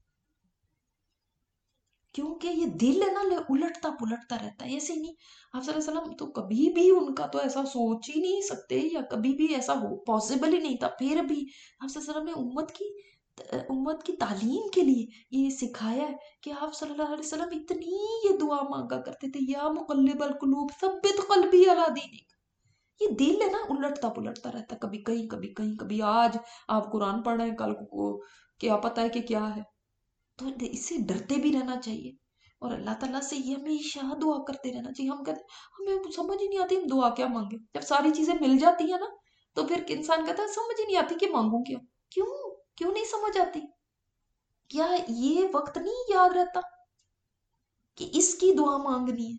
کیونکہ یہ دل ہے نا الٹتا پلٹتا رہتا ہے، ایسے نہیں۔ آپ صلی اللہ علیہ وسلم تو کبھی بھی ان کا تو ایسا سوچ ہی نہیں سکتے، یا کبھی بھی ایسا پاسبل ہی نہیں تھا، پھر بھی آپ صلی اللہ علیہ وسلم نے امت کی تعلیم کے لیے یہ سکھایا ہے کہ آپ صلی اللہ علیہ وسلم اتنی یہ دعا مانگا کرتے تھے، یا مقلب القلوب ثبت قلبی علی دینک۔ یہ دل ہے نا الٹتا پلٹتا رہتا، کبھی کہیں کبھی کہیں، کبھی آج آپ قرآن پڑھ رہے ہیں کل کو کیا پتا ہے کہ کیا ہے، تو اس سے ڈرتے بھی رہنا چاہیے، اور اللہ تعالیٰ سے یہ ہمیشہ دعا کرتے رہنا چاہیے۔ ہم کہتے ہیں ہمیں سمجھ ہی نہیں آتی ہم دعا کیا مانگے، جب ساری چیزیں مل جاتی ہیں نا تو پھر انسان کہتا ہے سمجھ ہی نہیں آتی کہ مانگوں کیا، کیوں کیوں نہیں سمجھ آتی؟ کیا یہ وقت نہیں یاد رہتا کہ اس کی دعا مانگنی ہے؟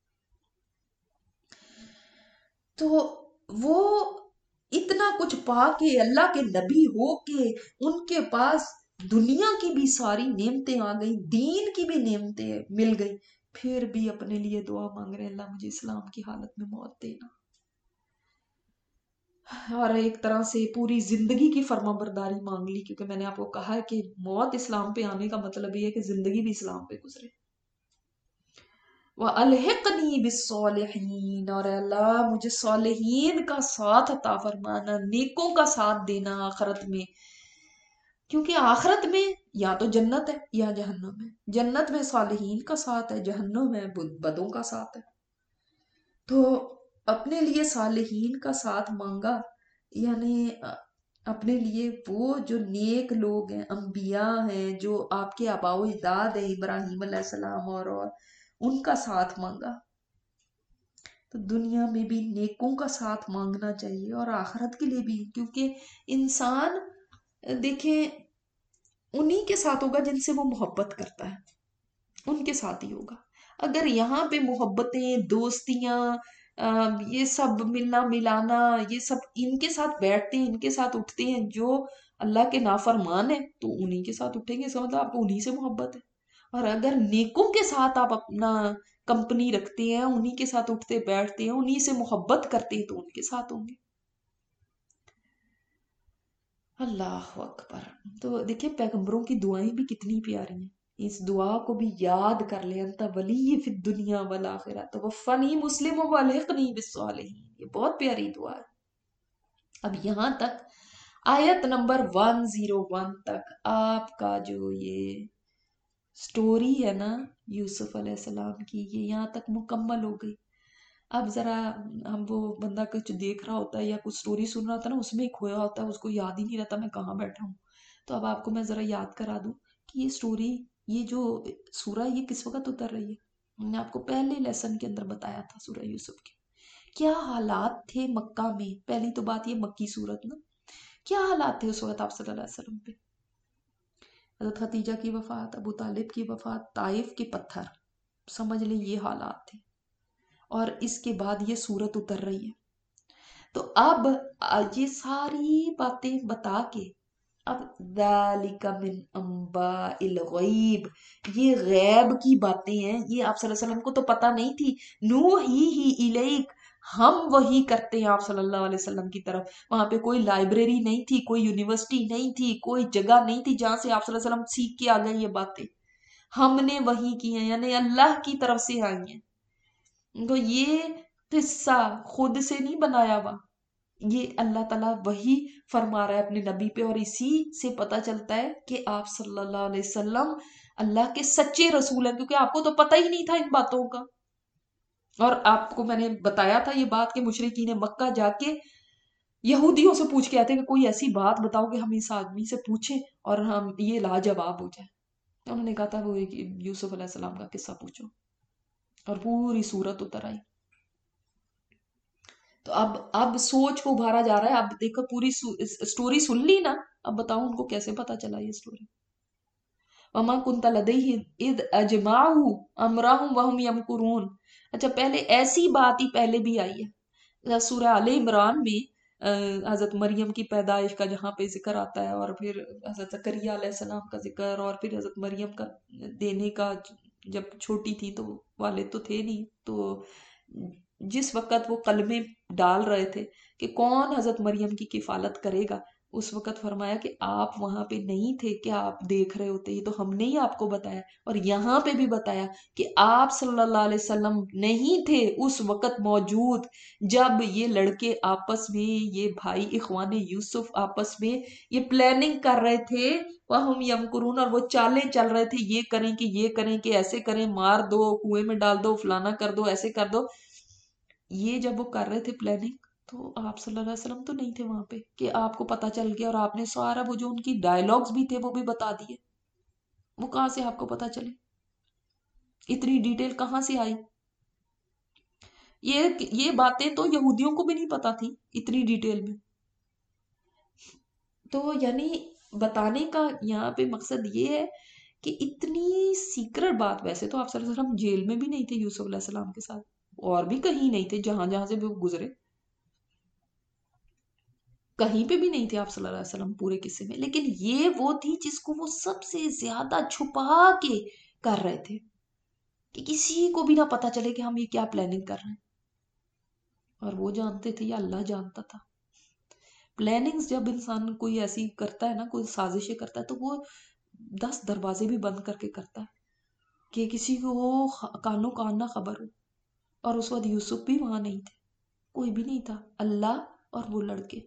تو وہ اتنا کچھ پا کے اللہ کے نبی ہو کے ان کے پاس دنیا کی بھی ساری نعمتیں آ گئی، دین کی بھی نعمتیں مل گئی، پھر بھی اپنے لیے دعا مانگ رہے اللہ مجھے اسلام کی حالت میں موت دینا، اور ایک طرح سے پوری زندگی کی فرما برداری مانگ لی، کیونکہ میں نے آپ کو کہا ہے کہ موت اسلام پہ آنے کا مطلب یہ ہے کہ زندگی بھی اسلام پہ گزرے۔ وَأَلْحِقْنِي بِالصَّالِحِينَ، اور اللہ مجھے صالحین کا ساتھ عطا فرمانا، نیکوں کا ساتھ دینا آخرت میں، کیونکہ آخرت میں یا تو جنت ہے یا جہنم ہے، جنت میں صالحین کا ساتھ ہے، جہنم میں بدوں کا ساتھ ہے۔ تو اپنے لیے صالحین کا ساتھ مانگا، یعنی اپنے لیے وہ جو نیک لوگ ہیں، انبیاء ہیں، جو آپ کے آباء و اجداد ہیں ابراہیم علیہ السلام اور ان کا ساتھ مانگا۔ تو تو دنیا میں بھی نیکوں کا ساتھ مانگنا چاہیے اور آخرت کے لیے بھی، کیونکہ انسان دیکھیں انہی کے ساتھ ہوگا جن سے وہ محبت کرتا ہے، ان کے ساتھ ہی ہوگا۔ اگر یہاں پہ محبتیں، دوستیاں، یہ سب ملنا ملانا، یہ سب ان کے ساتھ بیٹھتے ہیں، ان کے ساتھ اٹھتے ہیں جو اللہ کے نافرمان ہیں، تو انہی کے ساتھ اٹھیں گے، اس کا مطلب آپ کو انہی سے محبت ہے۔ اور اگر نیکوں کے ساتھ آپ اپنا کمپنی رکھتے ہیں، انہی کے ساتھ اٹھتے بیٹھتے ہیں، انہی سے محبت کرتے ہیں، تو ان کے ساتھ ہوں گے۔ اللہ اکبر۔ تو دیکھیں پیغمبروں کی دعائیں بھی کتنی پیاری ہیں، اس دعا کو بھی یاد کر لیں، انت ولی فی الدنیا والآخرہ توفنی مسلم والحقنی بالصالحین، یہ بہت پیاری دعا ہے۔ اب یہاں تک آیت نمبر 101 تک آپ کا جو یہ سٹوری ہے نا یوسف علیہ السلام کی، یہ یہاں تک مکمل ہو گئی۔ اب ذرا ہم وہ بندہ کچھ دیکھ رہا ہوتا ہے یا کچھ سٹوری سن رہا ہوتا ہے نا، اس میں ہی کھویا ہوتا ہے، اس کو یاد ہی نہیں رہتا میں کہاں بیٹھا ہوں۔ تو اب آپ کو میں ذرا یاد کرا دوں کہ یہ سٹوری، یہ جو سورہ یہ کس وقت اتر رہی ہے۔ میں نے آپ کو پہلے لیسن کے اندر بتایا تھا سورہ یوسف کے کیا حالات تھے مکہ میں۔ پہلی تو بات یہ مکی صورت نا، کیا حالات تھے اس وقت آپ صلی اللہ علیہ وسلم پہ۔ حضرت خدیجہ کی وفات، ابو طالب کی وفات، طائف کے پتھر، سمجھ لیں یہ حالات تھے، اور اس کے بعد یہ صورت اتر رہی ہے۔ تو اب یہ ساری باتیں بتا کے اب ذالک من انباء الغیب، یہ غیب کی باتیں ہیں، یہ آپ صلی اللہ علیہ وسلم کو تو پتہ نہیں تھی۔ نوحیہ الیک، ہم وحی کرتے ہیں آپ صلی اللہ علیہ وسلم کی طرف۔ وہاں پہ کوئی لائبریری نہیں تھی، کوئی یونیورسٹی نہیں تھی، کوئی جگہ نہیں تھی جہاں سے آپ صلی اللہ علیہ وسلم سیکھ کے آ گئے یہ باتیں، ہم نے وحی کی ہیں، یعنی اللہ کی طرف سے آئی ہیں۔ تو یہ قصہ خود سے نہیں بنایا ہوا، یہ اللہ تعالیٰ وحی فرما رہا ہے اپنے نبی پہ، اور اسی سے پتہ چلتا ہے کہ آپ صلی اللہ علیہ وسلم اللہ کے سچے رسول ہیں، کیونکہ آپ کو تو پتہ ہی نہیں تھا ان باتوں کا۔ اور آپ کو میں نے بتایا تھا یہ بات کہ مشرکین مکہ جا کے یہودیوں سے پوچھ کے آتے کہ کوئی ایسی بات بتاؤ کہ ہم اس آدمی سے پوچھیں اور ہم یہ لاجواب ہو جائے۔ انہوں نے کہا تھا وہ یوسف علیہ السلام کا قصہ پوچھو، اور پوری صورت اتر آئی۔ تو اب سوچ کو ابھارا جا رہا ہے۔ اب دیکھو پوری سٹوری سن لی نا، اب بتاؤ ان کو کیسے پتا چلا یہ سٹوری۔ وما كنت لديهم اذ اجمعوا امرهم وهم يمكرون۔ اچھا پہلے ایسی بات ہی پہلے بھی آئی ہے سورہ آل عمران میں، حضرت مریم کی پیدائش کا جہاں پہ ذکر آتا ہے، اور پھر حضرت زکریا علیہ السلام کا ذکر، اور پھر حضرت مریم کا دینے کا، جب چھوٹی تھی تو والد تو تھے نہیں، تو جس وقت وہ کلمے ڈال رہے تھے کہ کون حضرت مریم کی کفالت کرے گا، اس وقت فرمایا کہ آپ وہاں پہ نہیں تھے، کیا آپ دیکھ رہے ہوتے؟ یہ تو ہم نے ہی آپ کو بتایا، اور یہاں پہ بھی بتایا کہ آپ صلی اللہ علیہ وسلم نہیں تھے اس وقت موجود جب یہ لڑکے آپس میں، یہ بھائی اخوان یوسف آپس میں یہ پلاننگ کر رہے تھے، وَهُمْ يَمْكُرُونَ، اور وہ چالیں چل رہے تھے، یہ کریں کہ یہ کریں کہ ایسے کریں، مار دو، کنویں میں ڈال دو، فلانا کر دو، ایسے کر دو۔ یہ جب وہ کر رہے تھے پلاننگ، تو آپ صلی اللہ علیہ وسلم تو نہیں تھے وہاں پہ کہ آپ کو پتا چل گیا، اور آپ نے سارا وہ جو ان کی ڈائیلاگز بھی تھے وہ بھی بتا دیے۔ وہ کہاں سے آپ کو پتا چلے؟ اتنی ڈیٹیل کہاں سے آئی؟ یہ باتیں تو یہودیوں کو بھی نہیں پتا تھی اتنی ڈیٹیل میں۔ تو یعنی بتانے کا یہاں پہ مقصد یہ ہے کہ اتنی سیکرٹ بات، ویسے تو آپ صلی اللہ علیہ وسلم جیل میں بھی نہیں تھے یوسف علیہ السلام کے ساتھ، اور بھی کہیں نہیں تھے، جہاں جہاں سے بھی وہ گزرے کہیں پہ بھی نہیں تھے آپ صلی اللہ علیہ وسلم پورے قصے میں، لیکن یہ وہ تھی جس کو وہ سب سے زیادہ چھپا کے کر رہے تھے کہ کسی کو بھی نہ پتا چلے کہ ہم یہ کیا پلاننگ کر رہے ہیں، اور وہ جانتے تھے یا اللہ جانتا تھا۔ پلاننگز جب انسان کوئی ایسی کرتا ہے نا، کوئی سازشیں کرتا ہے، تو وہ 10 دروازے بھی بند کر کے کرتا ہے کہ کسی کو وہ کانوں کان نہ خبر ہو۔ اور اس وقت یوسف بھی وہاں نہیں تھے، کوئی بھی نہیں تھا، اللہ اور وہ لڑکے۔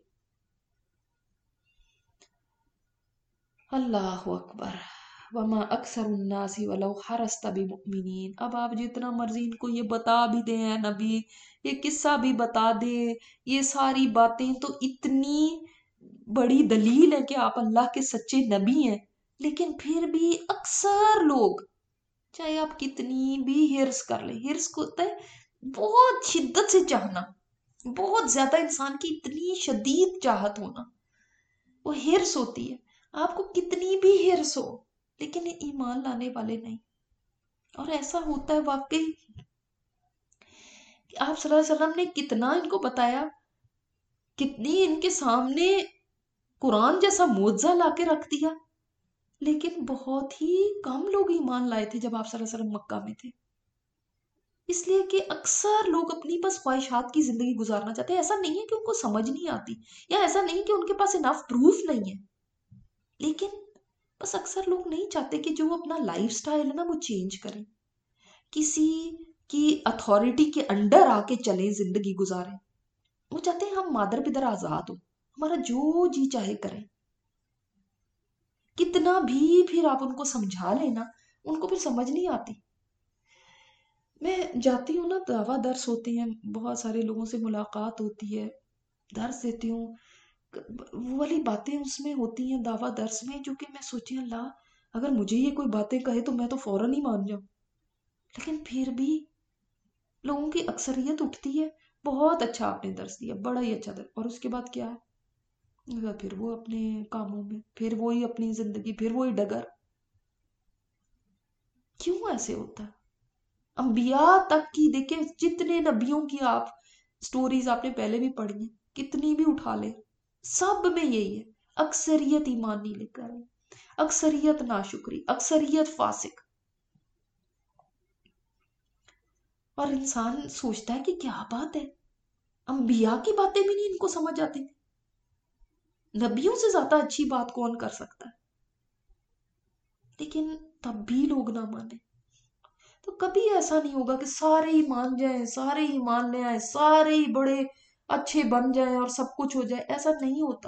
اللہ اکبر۔ وما اکثر الناس ولو حرصت بمؤمنین۔ اب آپ جتنا مرضی ان کو یہ بتا بھی دیں نبی، یہ قصہ بھی بتا دے، یہ ساری باتیں تو اتنی بڑی دلیل ہے کہ آپ اللہ کے سچے نبی ہیں، لیکن پھر بھی اکثر لوگ، چاہے آپ کتنی بھی ہرس کر لیں، ہرس کو ہوتا ہے بہت شدت سے چاہنا، بہت زیادہ انسان کی اتنی شدید چاہت ہونا، وہ ہرس ہوتی ہے. آپ کو کتنی بھی ہرس ہو لیکن ایمان لانے والے نہیں. اور ایسا ہوتا ہے واقعی کہ آپ صلی اللہ علیہ وسلم نے کتنا ان کو بتایا، کتنی ان کے سامنے قرآن جیسا معجزہ لا کے رکھ دیا، لیکن بہت ہی کم لوگ ایمان لائے تھے جب آپ صلی اللہ علیہ وسلم مکہ میں تھے. اس لیے کہ اکثر لوگ اپنی بس خواہشات کی زندگی گزارنا چاہتے ہیں. ایسا نہیں ہے کہ ان کو سمجھ نہیں آتی، یا ایسا نہیں کہ ان کے پاس انف پروف نہیں ہے، لیکن بس اکثر لوگ نہیں چاہتے کہ جو اپنا لائف سٹائل ہے نا وہ چینج کریں، کسی کی اتھارٹی کے انڈر آ کے چلیں، زندگی گزاریں. وہ چاہتے ہیں ہم مادر پدر آزاد ہو، ہمارا جو جی چاہے کریں. کتنا بھی پھر آپ ان کو سمجھا لینا ان کو پھر سمجھ نہیں آتی. میں جاتی ہوں نا، دعویٰ درس ہوتے ہیں، بہت سارے لوگوں سے ملاقات ہوتی ہے، درس دیتی ہوں، وہ والی باتیں اس میں ہوتی ہیں دعویٰ درس میں جو کہ میں سوچی اللہ اگر مجھے یہ کوئی باتیں کہے تو میں تو فوراً ہی مان جاؤں. لیکن پھر بھی لوگوں کی اکثریت اٹھتی ہے، بہت اچھا آپ نے درس دیا، بڑا ہی اچھا درس، اور اس کے بعد کیا ہے، پھر وہ اپنے کاموں میں، پھر وہی اپنی زندگی، پھر وہی ڈگر. کیوں ایسے ہوتا ہے؟ انبیاء تک کی دیکھیں، جتنے نبیوں کی آپ سٹوریز آپ نے پہلے بھی پڑھی ہیں، کتنی بھی اٹھا لیں، سب میں یہی ہے، اکثریت ایمان نہیں لے کر آئی، اکثریت ناشکری، اکثریت فاسق. اور انسان سوچتا ہے کہ کیا بات ہے، انبیاء کی باتیں بھی نہیں ان کو سمجھ آتی، نبیوں سے زیادہ اچھی بات کون کر سکتا ہے، لیکن تب بھی لوگ نہ مانے. تو کبھی ایسا نہیں ہوگا کہ سارے ہی مان جائیں، سارے ہی مان لے آئیں، سارے ہی بڑے اچھے بن جائیں اور سب کچھ ہو جائے، ایسا نہیں ہوتا.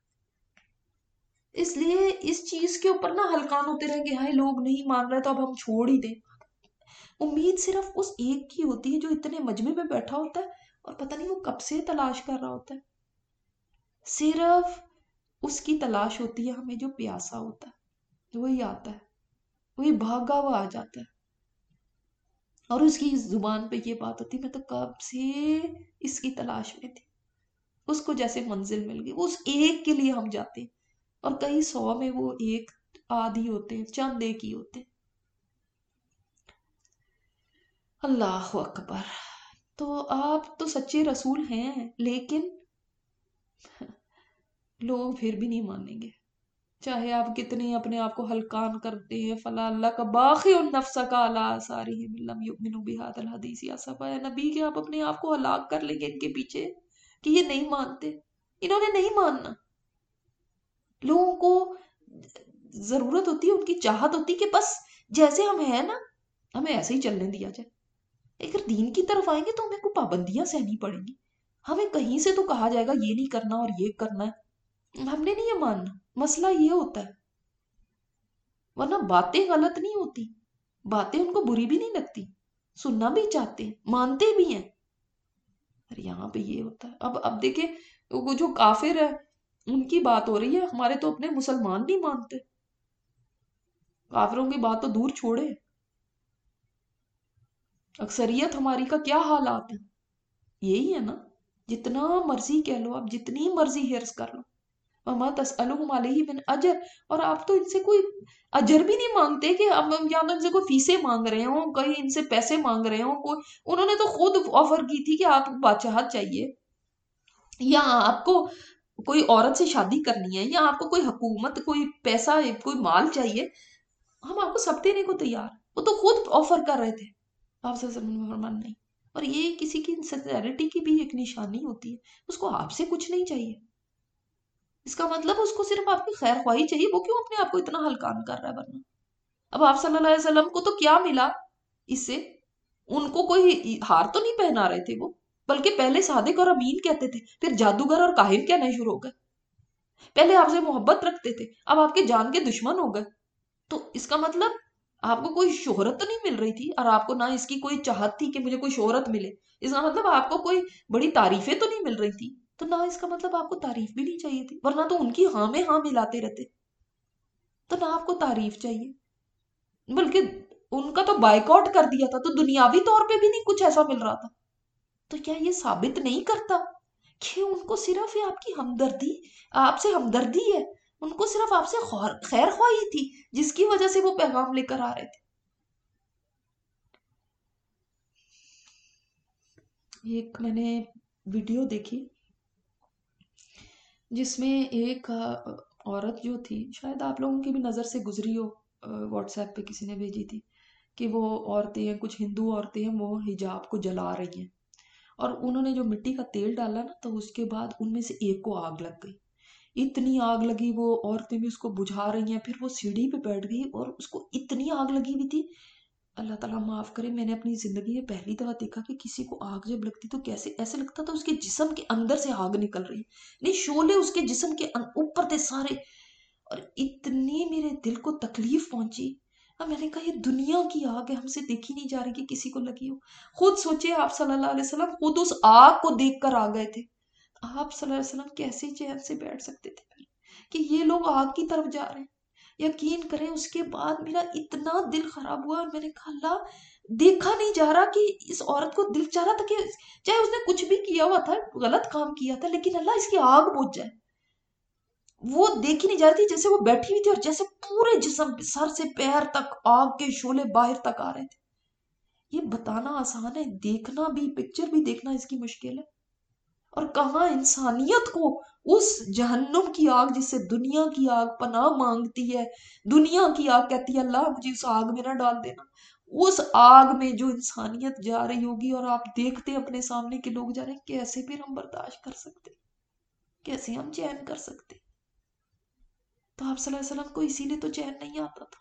اس لیے اس چیز کے اوپر نہ ہلکان ہوتے رہیں کہ ہائے لوگ نہیں مان رہے تو اب ہم چھوڑ ہی دیں. امید صرف اس ایک کی ہوتی ہے جو اتنے مجمع میں بیٹھا ہوتا ہے اور پتہ نہیں وہ کب سے تلاش کر رہا ہوتا ہے. صرف اس کی تلاش ہوتی ہے ہمیں جو پیاسا ہوتا ہے، وہی آتا ہے، وہی بھاگا ہوا آ جاتا ہے، اور اس کی زبان پہ یہ بات ہوتی میں تو کب سے اس کی تلاش میں تھی. اس کو جیسے منزل مل گئی، اس ایک کے لیے ہم جاتے ہیں، اور کئی 100 میں وہ ایک آدھی ہوتے ہیں، چند ایک ہی ہوتے ہیں. اللہ اکبر. تو آپ تو سچے رسول ہیں لیکن لوگ پھر بھی نہیں مانیں گے، چاہے آپ کتنے اپنے آپ کو ہلکان کرتے ہیں. فلا اللہ کا باخع النفس کا علی آثارہم ان لم یؤمنوا بہذا الحدیث اسفا. ہے نبی کہ آپ اپنے آپ کو ہلاک کر لیں گے ان کے پیچھے کہ یہ نہیں مانتے. انہوں نے نہیں ماننا. لوگوں کو ضرورت ہوتی ہے، ان کی چاہت ہوتی کہ بس جیسے ہم ہیں نا ہمیں ایسے ہی چلنے دیا جائے. اگر دین کی طرف آئیں گے تو ہمیں کوئی پابندیاں سہنی پڑیں گی، ہمیں کہیں سے تو کہا جائے گا یہ نہیں کرنا اور یہ کرنا ہے، ہم نے نہیں یہ ماننا. مسئلہ یہ ہوتا ہے، ورنہ باتیں غلط نہیں ہوتی، باتیں ان کو بری بھی نہیں لگتی، سننا بھی چاہتے ہیں، مانتے بھی ہیں. اور یہاں پہ یہ ہوتا ہے. اب دیکھیں وہ جو کافر ہے ان کی بات ہو رہی ہے، ہمارے تو اپنے مسلمان نہیں مانتے، کافروں کی بات تو دور چھوڑے. اکثریت ہماری کا کیا حالات ہے، یہی ہے نا. جتنا مرضی کہہ لو، آپ جتنی مرضی ہرس کر لو، وما تسألهم علیہ من اجر، اور آپ تو ان سے کوئی اجر بھی نہیں مانگتے کہ ہم یا تو ان سے کوئی فیسیں مانگ رہے ہوں، کہیں ان سے پیسے مانگ رہے ہوں. کوئی انہوں نے تو خود آفر کی تھی کہ آپ بادشاہت چاہیے، یا آپ کو کوئی عورت سے شادی کرنی ہے، یا آپ کو کوئی حکومت، کوئی پیسہ، کوئی مال چاہیے، ہم آپ کو سب دینے کو تیار. وہ تو خود آفر کر رہے تھے. آپ سے فرمان نہیں. اور یہ کسی کی انسینسیئرٹی کی بھی ایک نشانی ہوتی ہے، اس کو آپ سے کچھ نہیں چاہیے، اس کا مطلب اس کو صرف آپ کی خیر خواہی چاہیے. وہ کیوں اپنے آپ کو اتنا ہلکان کر رہا ہے؟ ورنہ اب آپ صلی اللہ علیہ وسلم کو تو کیا ملا اس سے؟ ان کو کوئی ہار تو نہیں پہنا رہے تھے وہ، بلکہ پہلے صادق اور امین کہتے تھے، پھر جادوگر اور کاہن کہنا شروع ہو گئے. پہلے آپ سے محبت رکھتے تھے، اب آپ کے جان کے دشمن ہو گئے. تو اس کا مطلب آپ کو کوئی شہرت تو نہیں مل رہی تھی، اور آپ کو نہ اس کی کوئی چاہت تھی کہ مجھے کوئی شہرت ملے. اس کا مطلب آپ کو کوئی بڑی تعریفیں تو نہیں مل رہی تھی، تو نہ اس کا مطلب آپ کو تعریف بھی نہیں چاہیے تھی، ورنہ تو ان کی ہاں میں ہاں ملاتے رہتے. تو نہ آپ کو تعریف چاہیے، بلکہ ان کا تو بائیکاٹ کر دیا تھا، تو دنیاوی طور پہ بھی نہیں کچھ ایسا مل رہا تھا. تو کیا یہ ثابت نہیں کرتا کہ ان کو صرف یہ آپ کی ہمدردی، آپ سے ہمدردی ہے، ان کو صرف آپ سے خیر خواہی تھی جس کی وجہ سے وہ پیغام لے کر آ رہے تھے؟ ایک میں نے ویڈیو دیکھی جس میں ایک عورت جو تھی، شاید آپ لوگوں کی بھی نظر سے گزری ہو، واٹس ایپ پہ کسی نے بھیجی تھی کہ وہ عورتیں ہیں، کچھ ہندو عورتیں ہیں، وہ حجاب کو جلا رہی ہیں، اور انہوں نے جو مٹی کا تیل ڈالا نا، تو اس کے بعد ان میں سے ایک کو آگ لگ گئی، اتنی آگ لگی، وہ عورتیں بھی اس کو بجھا رہی ہیں، پھر وہ سیڑھی پہ بیٹھ گئی اور اس کو اتنی آگ لگی ہوئی تھی، اللہ تعالیٰ معاف کرے، میں نے اپنی زندگی میں پہلی دفعہ دیکھا کہ کسی کو آگ جب لگتی تو کیسے ایسے لگتا تھا اس کے جسم کے اندر سے آگ نکل رہی، نہیں شعلے اس کے جسم کے اوپر تھے سارے، اور اتنی میرے دل کو تکلیف پہنچی، اور میں نے کہا یہ دنیا کی آگ ہے، ہم سے دیکھی نہیں جا رہی کہ کسی کو لگی ہو۔ خود سوچے آپ صلی اللہ علیہ وسلم خود اس آگ کو دیکھ کر آ گئے تھے، آپ صلی اللہ علیہ وسلم کیسے چین سے بیٹھ سکتے تھے پھر کہ یہ لوگ آگ کی طرف جا رہے ہیں؟ یقین کریں اس کے بعد میرا اتنا دل خراب ہوا، اور میں نے کہا اللہ، دیکھا نہیں جا رہا کہ اس عورت کو دل چاہ رہا تھا کہ چاہے اس نے کچھ بھی کیا ہوا تھا، غلط کام کیا تھا، لیکن اللہ اس کی آگ بجھ جائے، وہ دیکھی نہیں جا رہی تھی، جیسے وہ بیٹھی ہوئی تھی اور جیسے پورے جسم سر سے پیر تک آگ کے شعلے باہر تک آ رہے تھے۔ یہ بتانا آسان ہے، دیکھنا بھی، پکچر بھی دیکھنا اس کی مشکل ہے، اور کہاں انسانیت کو اس جہنم کی آگ جس سے دنیا کی آگ پناہ مانگتی ہے، دنیا کی آگ کہتی ہے اللہ مجھے اس آگ میں نہ ڈال دینا، اس آگ میں جو انسانیت جا رہی ہوگی اور آپ دیکھتے اپنے سامنے کے لوگ جا رہے ہیں، کیسے پھر ہم برداشت کر سکتے، کیسے ہم چین کر سکتے؟ تو آپ صلی اللہ علیہ وسلم کو اسی لیے تو چین نہیں آتا تھا۔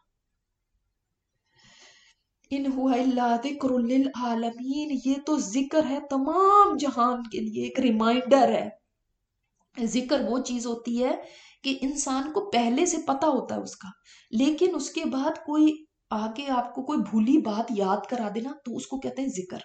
ان ہوا الا ذکر للعالمین، یہ تو ذکر ہے تمام جہان کے لیے، ایک ریمائنڈر ہے۔ ذکر وہ چیز ہوتی ہے کہ انسان کو پہلے سے پتا ہوتا ہے اس کا، لیکن اس کے بعد کوئی آگے آپ کو کوئی بھولی بات یاد کرا دینا تو اس کو کہتے ہیں ذکر۔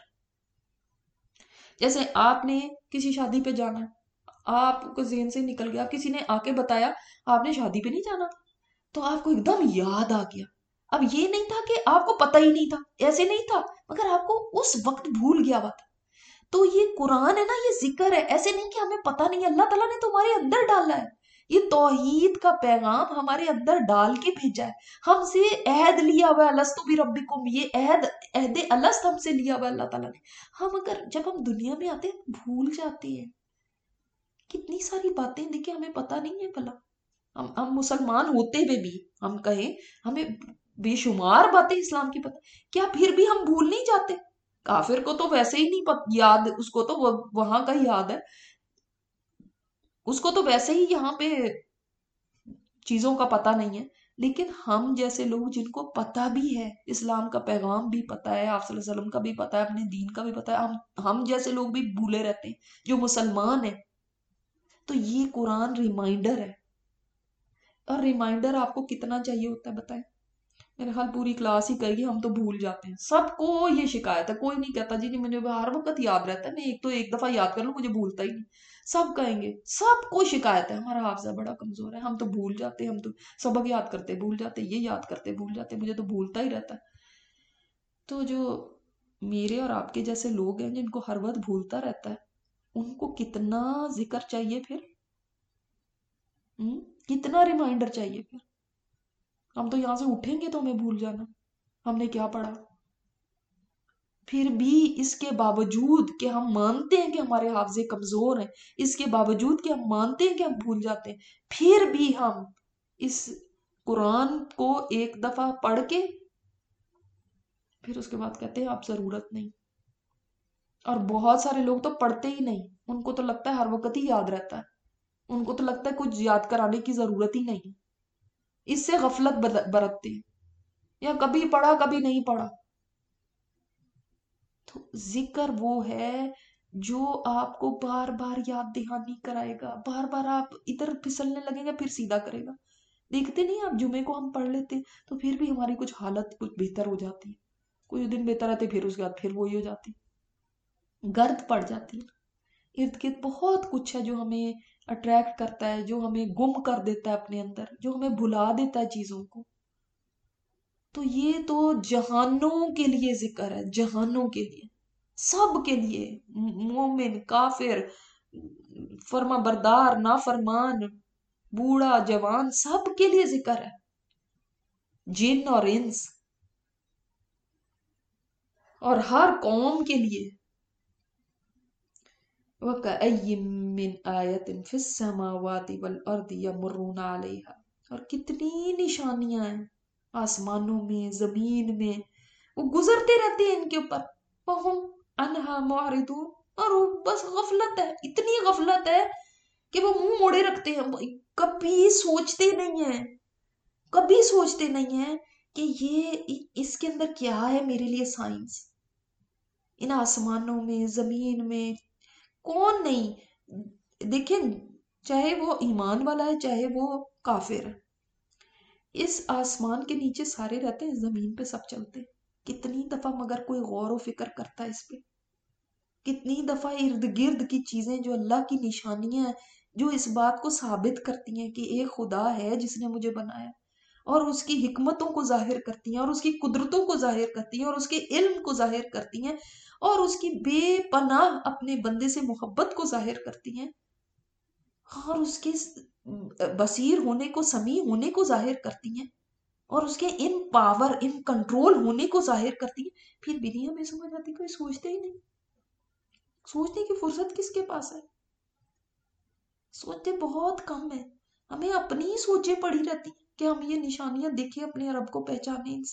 جیسے آپ نے کسی شادی پہ جانا ہے، آپ کو ذہن سے نکل گیا، کسی نے آ کے بتایا آپ نے شادی پہ نہیں جانا، تو آپ کو ایک دم یاد آ گیا، اب یہ نہیں تھا کہ آپ کو پتہ ہی نہیں تھا، ایسے نہیں تھا، مگر آپ کو اس وقت بھول گیا ہوا تھا۔ تو یہ قرآن ہے نا، یہ ذکر ہے، ایسے نہیں کہ ہمیں پتہ نہیں، اللہ تعالیٰ نے تمہارے اندر ڈالا ہے، یہ توحید کا پیغام ہمارے اندر ڈال کے بھیجا ہے، ہم سے عہد لیا ہوا ہے، الستو بربکم، یہ عہد الست ہم سے لیا ہوا ہے اللہ تعالیٰ نے۔ ہم اگر جب ہم دنیا میں آتے ہیں بھول جاتے ہیں کتنی ساری باتیں، دیکھیں ہمیں پتہ نہیں ہے بھلا، ہم مسلمان ہوتے ہوئے بھی ہم کہیں ہمیں بے شمار باتیں اسلام کی پتہ، کیا پھر بھی ہم بھول نہیں جاتے؟ کافر کو تو ویسے ہی نہیں یاد، اس کو تو وہاں کا ہی یاد ہے، اس کو تو ویسے ہی یہاں پہ چیزوں کا پتہ نہیں ہے، لیکن ہم جیسے لوگ جن کو پتہ بھی ہے، اسلام کا پیغام بھی پتہ ہے، آپ صلی اللہ علیہ وسلم کا بھی پتہ ہے، اپنے دین کا بھی پتہ ہے، ہم جیسے لوگ بھی بھولے رہتے ہیں جو مسلمان ہیں۔ تو یہ قرآن ریمائنڈر ہے، اور ریمائنڈر آپ کو کتنا چاہیے ہوتا ہے بتائیں؟ میرے خیال پوری کلاس ہی کہے گی ہم تو بھول جاتے ہیں، سب کو یہ شکایت ہے، کوئی نہیں کہتا جی نہیں مجھے ہر وقت یاد رہتا ہے، میں ایک دفعہ یاد کر لوں مجھے بھولتا ہی نہیں، سب کہیں گے، سب کو شکایت ہے ہمارا حافظہ بڑا کمزور ہے، ہم تو بھول جاتے، ہم تو سبق یاد کرتے بھول جاتے، یہ یاد کرتے بھول جاتے، مجھے تو بھولتا ہی رہتا ہے۔ تو جو میرے اور آپ کے جیسے لوگ ہیں جن کو ہر وقت بھولتا رہتا ہے، ان کو کتنا ذکر چاہیے پھر، کتنا ریمائنڈر چاہیے پھر؟ ہم تو یہاں سے اٹھیں گے تو ہمیں بھول جانا ہم نے کیا پڑھا، پھر بھی اس کے باوجود کہ ہم مانتے ہیں کہ ہمارے حافظے کمزور ہیں، اس کے باوجود کہ ہم مانتے ہیں کہ ہم بھول جاتے ہیں، پھر بھی ہم اس قرآن کو ایک دفعہ پڑھ کے پھر اس کے بعد کہتے ہیں اب ضرورت نہیں، اور بہت سارے لوگ تو پڑھتے ہی نہیں، ان کو تو لگتا ہے ہر وقت ہی یاد رہتا ہے، ان کو تو لگتا ہے کچھ یاد کرانے کی ضرورت ہی نہیں، اس سے غفلت برتتے ہیں، یا کبھی پڑھا کبھی نہیں پڑھا۔ تو ذکر وہ ہے جو آپ کو بار بار یاد دہانی کرائے گا، بار بار آپ ادھر پھسلنے لگیں گے پھر سیدھا کرے گا۔ دیکھتے نہیں آپ جمعے کو ہم پڑھ لیتے تو پھر بھی ہماری کچھ حالت کچھ بہتر ہو جاتی، کچھ دن بہتر آتے پھر اس کے بعد پھر وہی ہو جاتی، گرد پڑ جاتی ہے۔ ارد گرد بہت کچھ ہے جو ہمیں اٹریکٹ کرتا ہے، جو ہمیں گم کر دیتا ہے اپنے اندر، جو ہمیں بھلا دیتا ہے چیزوں کو۔ تو یہ تو جہانوں کے لیے ذکر ہے، جہانوں کے لیے، سب کے لیے، مومن، کافر، فرما بردار، نافرمان، بوڑھا، جوان، سب کے لیے ذکر ہے، جن اور انس، اور ہر قوم کے لیے۔ وَكَأَيٍّ مِّنْ آيَةٍ فِي السَّمَاوَاتِ وَالْأَرْضِ يَمُرُّونَ عَلَيْهَا، اور کتنی نشانیاں ہیں آسمانوں میں، زمین میں، وہ گزرتے رہتے ہیں ان کے اوپر، وَهُمْ عَنْهَا مُعْرِضُونَ، اور وہ بس غفلت ہے، اتنی غفلت ہے کہ وہ منہ موڑے رکھتے ہیں، کبھی سوچتے نہیں ہیں، کبھی سوچتے نہیں ہیں کہ یہ اس کے اندر کیا ہے میرے لیے سائنس، ان آسمانوں میں، زمین میں، کون نہیں دیکھیں، چاہے وہ ایمان والا ہے چاہے وہ کافر ہے، اس آسمان کے نیچے سارے رہتے ہیں، زمین پہ سب چلتے ہیں، کتنی دفعہ مگر کوئی غور و فکر کرتا ہے اس پہ، کتنی دفعہ ارد گرد کی چیزیں جو اللہ کی نشانیاں ہیں، جو اس بات کو ثابت کرتی ہیں کہ ایک خدا ہے جس نے مجھے بنایا، اور اس کی حکمتوں کو ظاہر کرتی ہیں، اور اس کی قدرتوں کو ظاہر کرتی ہیں، اور اس کے علم کو ظاہر کرتی ہیں، اور اس کی بے پناہ اپنے بندے سے محبت کو ظاہر کرتی ہیں، اور اس کے بصیر ہونے کو، سمیع ہونے کو ظاہر کرتی ہیں، اور اس کے ان پاور، ان کنٹرول ہونے کو ظاہر کرتی ہیں، پھر بھی نہیں ہمیں سمجھ آتی، کوئی سوچتے ہی نہیں، سوچنے کی فرصت کس کے پاس ہے، سوچتے بہت کم ہے، ہمیں اپنی ہی سوچیں پڑی رہتی کہ ہم یہ نشانیاں دیکھیں، اپنے رب کو پہچانے ان سے۔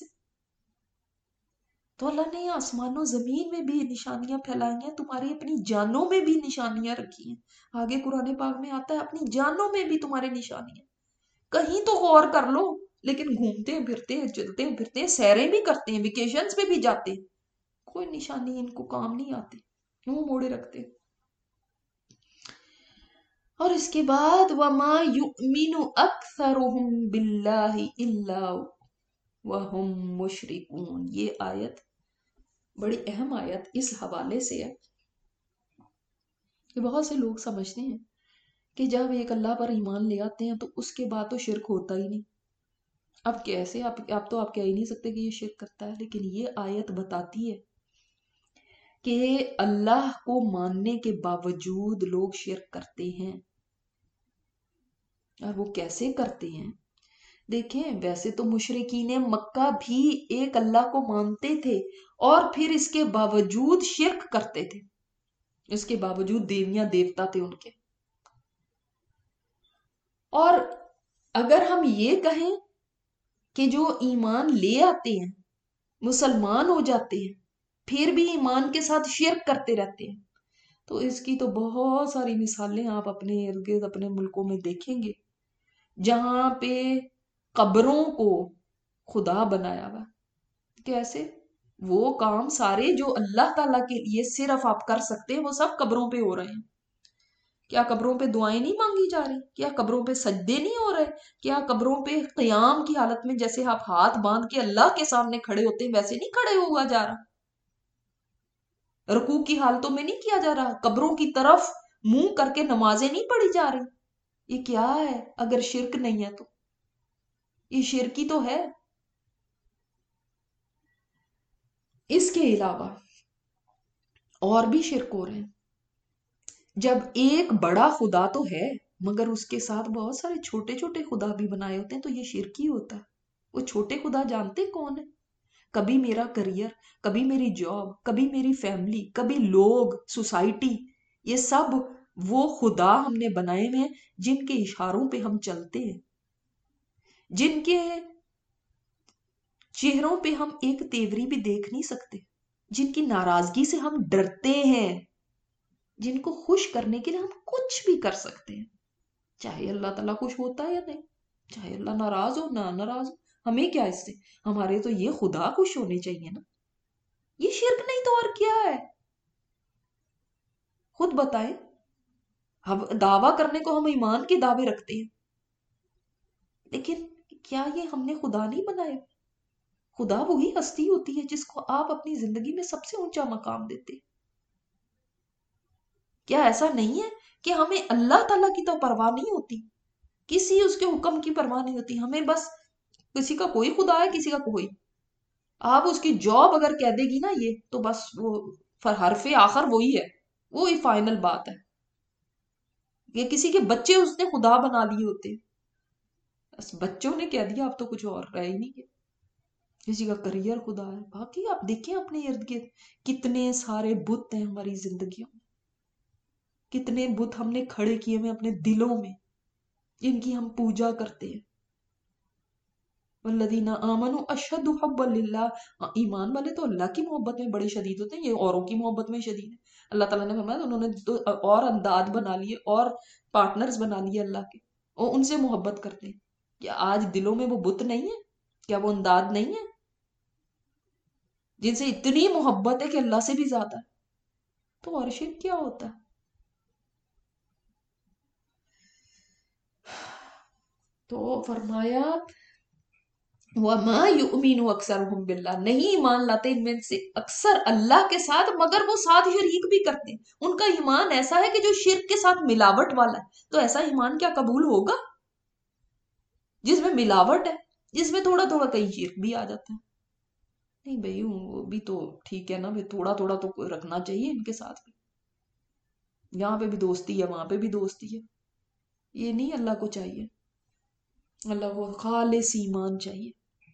تو اللہ نے آسمان و زمین میں بھی نشانیاں پھیلائی ہیں، تمہاری اپنی جانوں میں بھی نشانیاں رکھی ہیں، آگے قرآن پاک میں آتا ہے اپنی جانوں میں بھی تمہارے نشانیاں، کہیں تو غور کر لو، لیکن گھومتے ہیں پھرتے ہیں، چلتے ہیں پھرتے ہیں، سیریں بھی کرتے ہیں، ویکیشنز پہ بھی جاتے ہیں، کوئی نشانی ان کو کام نہیں آتی، منہ موڑے رکھتے ہیں۔ اور اس کے بعد وَمَا يُؤْمِنُ أَكْثَرُهُمْ بِاللَّهِ إِلَّا وَهُمْ مُشْرِكُونَ، یہ آیت بڑی اہم آیت اس حوالے سے ہے کہ بہت سے لوگ سمجھتے ہیں کہ جب ایک اللہ پر ایمان لے آتے ہیں تو اس کے بعد تو شرک ہوتا ہی نہیں، اب کیسے، آپ تو آپ کہہ ہی نہیں سکتے کہ یہ شرک کرتا ہے، لیکن یہ آیت بتاتی ہے کہ اللہ کو ماننے کے باوجود لوگ شرک کرتے ہیں، اور وہ کیسے کرتے ہیں؟ دیکھیں، ویسے تو مشرکین مکہ بھی ایک اللہ کو مانتے تھے اور پھر اس کے باوجود شرک کرتے تھے، اس کے باوجود دیویاں دیوتا تھے ان کے، اور اگر ہم یہ کہیں کہ جو ایمان لے آتے ہیں، مسلمان ہو جاتے ہیں، پھر بھی ایمان کے ساتھ شرک کرتے رہتے ہیں، تو اس کی تو بہت ساری مثالیں آپ اپنے ارد گرد اپنے ملکوں میں دیکھیں گے، جہاں پہ قبروں کو خدا بنایا ہوا، کیسے؟ وہ کام سارے جو اللہ تعالیٰ کے لیے صرف آپ کر سکتے ہیں وہ سب قبروں پہ ہو رہے ہیں، کیا قبروں پہ دعائیں نہیں مانگی جا رہی؟ کیا قبروں پہ سجدے نہیں ہو رہے؟ کیا قبروں پہ قیام کی حالت میں جیسے آپ ہاتھ باندھ کے اللہ کے سامنے کھڑے ہوتے ہیں ویسے نہیں کھڑے ہوا جا رہا؟ رکوع کی حالتوں میں نہیں کیا جا رہا؟ قبروں کی طرف منہ کر کے نمازیں نہیں پڑھی جا رہی؟ یہ کیا ہے؟ اگر شرک نہیں ہے تو یہ شرکی تو ہے۔ اس کے علاوہ اور بھی شرک ہو رہے ہیں، جب ایک بڑا خدا تو ہے مگر اس کے ساتھ بہت سارے چھوٹے چھوٹے خدا بھی بنائے ہوتے ہیں، تو یہ شرک ہی ہوتا ہے۔ وہ چھوٹے خدا جانتے کون ہے؟ کبھی میرا کریئر، کبھی میری جاب، کبھی میری فیملی، کبھی لوگ، سوسائٹی، یہ سب وہ خدا ہم نے بنائے ہوئے ہیں جن کے اشاروں پہ ہم چلتے ہیں، جن کے چہروں پہ ہم ایک تیوری بھی دیکھ نہیں سکتے، جن کی ناراضگی سے ہم ڈرتے ہیں، جن کو خوش کرنے کے لیے ہم کچھ بھی کر سکتے ہیں، چاہے اللہ تعالیٰ خوش ہوتا ہے یا نہیں، چاہے اللہ ناراض ہو نہ ناراض ہو، ہمیں کیا اس سے، ہمارے تو یہ خدا خوش ہونے چاہیے نا، یہ شرک نہیں تو اور کیا ہے؟ خود بتائیں، ہم دعویٰ کرنے کو ہم ایمان کے دعوے رکھتے ہیں، لیکن کیا یہ ہم نے خدا نہیں بنائے؟ خدا وہی ہستی ہوتی ہے جس کو آپ اپنی زندگی میں سب سے اونچا مقام دیتے ہیں۔ کیا ایسا نہیں ہے کہ ہمیں اللہ تعالیٰ کی تو پرواہ نہیں ہوتی، کسی اس کے حکم کی پرواہ نہیں ہوتی، ہمیں بس کسی کا کوئی خدا ہے کسی کا کوئی، آپ اس کی جاب اگر کہہ دے گی نا یہ تو بس وہ حرف آخر وہی ہے، وہی فائنل بات ہے. یہ کسی کے بچے اس نے خدا بنا لیے ہوتے، بس بچوں نے کہہ دیا اب تو کچھ اور رہ ہی نہیں ہے. کسی کا کریئر خدا ہے. باقی آپ دیکھیں اپنے ارد گرد کتنے سارے بت ہیں ہماری زندگیوں میں، کتنے بت ہم نے کھڑے کیے ہوئے اپنے دلوں میں جن کی ہم پوجا کرتے ہیں. والذین آمنوا اشد حبا للہ، ایمان والے تو اللہ کی محبت میں بڑے شدید ہوتے ہیں، یہ اوروں کی محبت میں شدید ہے. اللہ تعالیٰ نے فرمایا انہوں نے تو اور انداد بنا لیے اور پارٹنرز بنا لیے اللہ کے، اور ان سے محبت کرتے ہیں. کیا آج دلوں میں وہ بت نہیں ہے؟ کیا وہ انداد نہیں ہے جن سے اتنی محبت ہے کہ اللہ سے بھی زیادہ ہے؟ تو اور شرک کیا ہوتا ہے؟ تو فرمایا وَمَا يُؤْمِنُ أَكْثَرُهُمْ بِاللَّهِ، نہیں ایمان لاتے ان میں سے اکثر اللہ کے ساتھ، مگر وہ ساتھ شریک بھی کرتے ہیں. ان کا ایمان ایسا ہے کہ جو شرک کے ساتھ ملاوٹ والا ہے. تو ایسا ایمان کیا قبول ہوگا جس میں ملاوٹ ہے، جس میں تھوڑا تھوڑا کہیں شرک بھی آ جاتا ہے؟ نہیں بھائی، وہ بھی تو ٹھیک ہے نا، تھوڑا تھوڑا تو رکھنا چاہیے ان کے ساتھ بھی. یہاں پہ بھی دوستی ہے، وہاں پہ بھی دوستی ہے. یہ نہیں اللہ کو چاہیے، اللہ کو خالص ایمان چاہیے.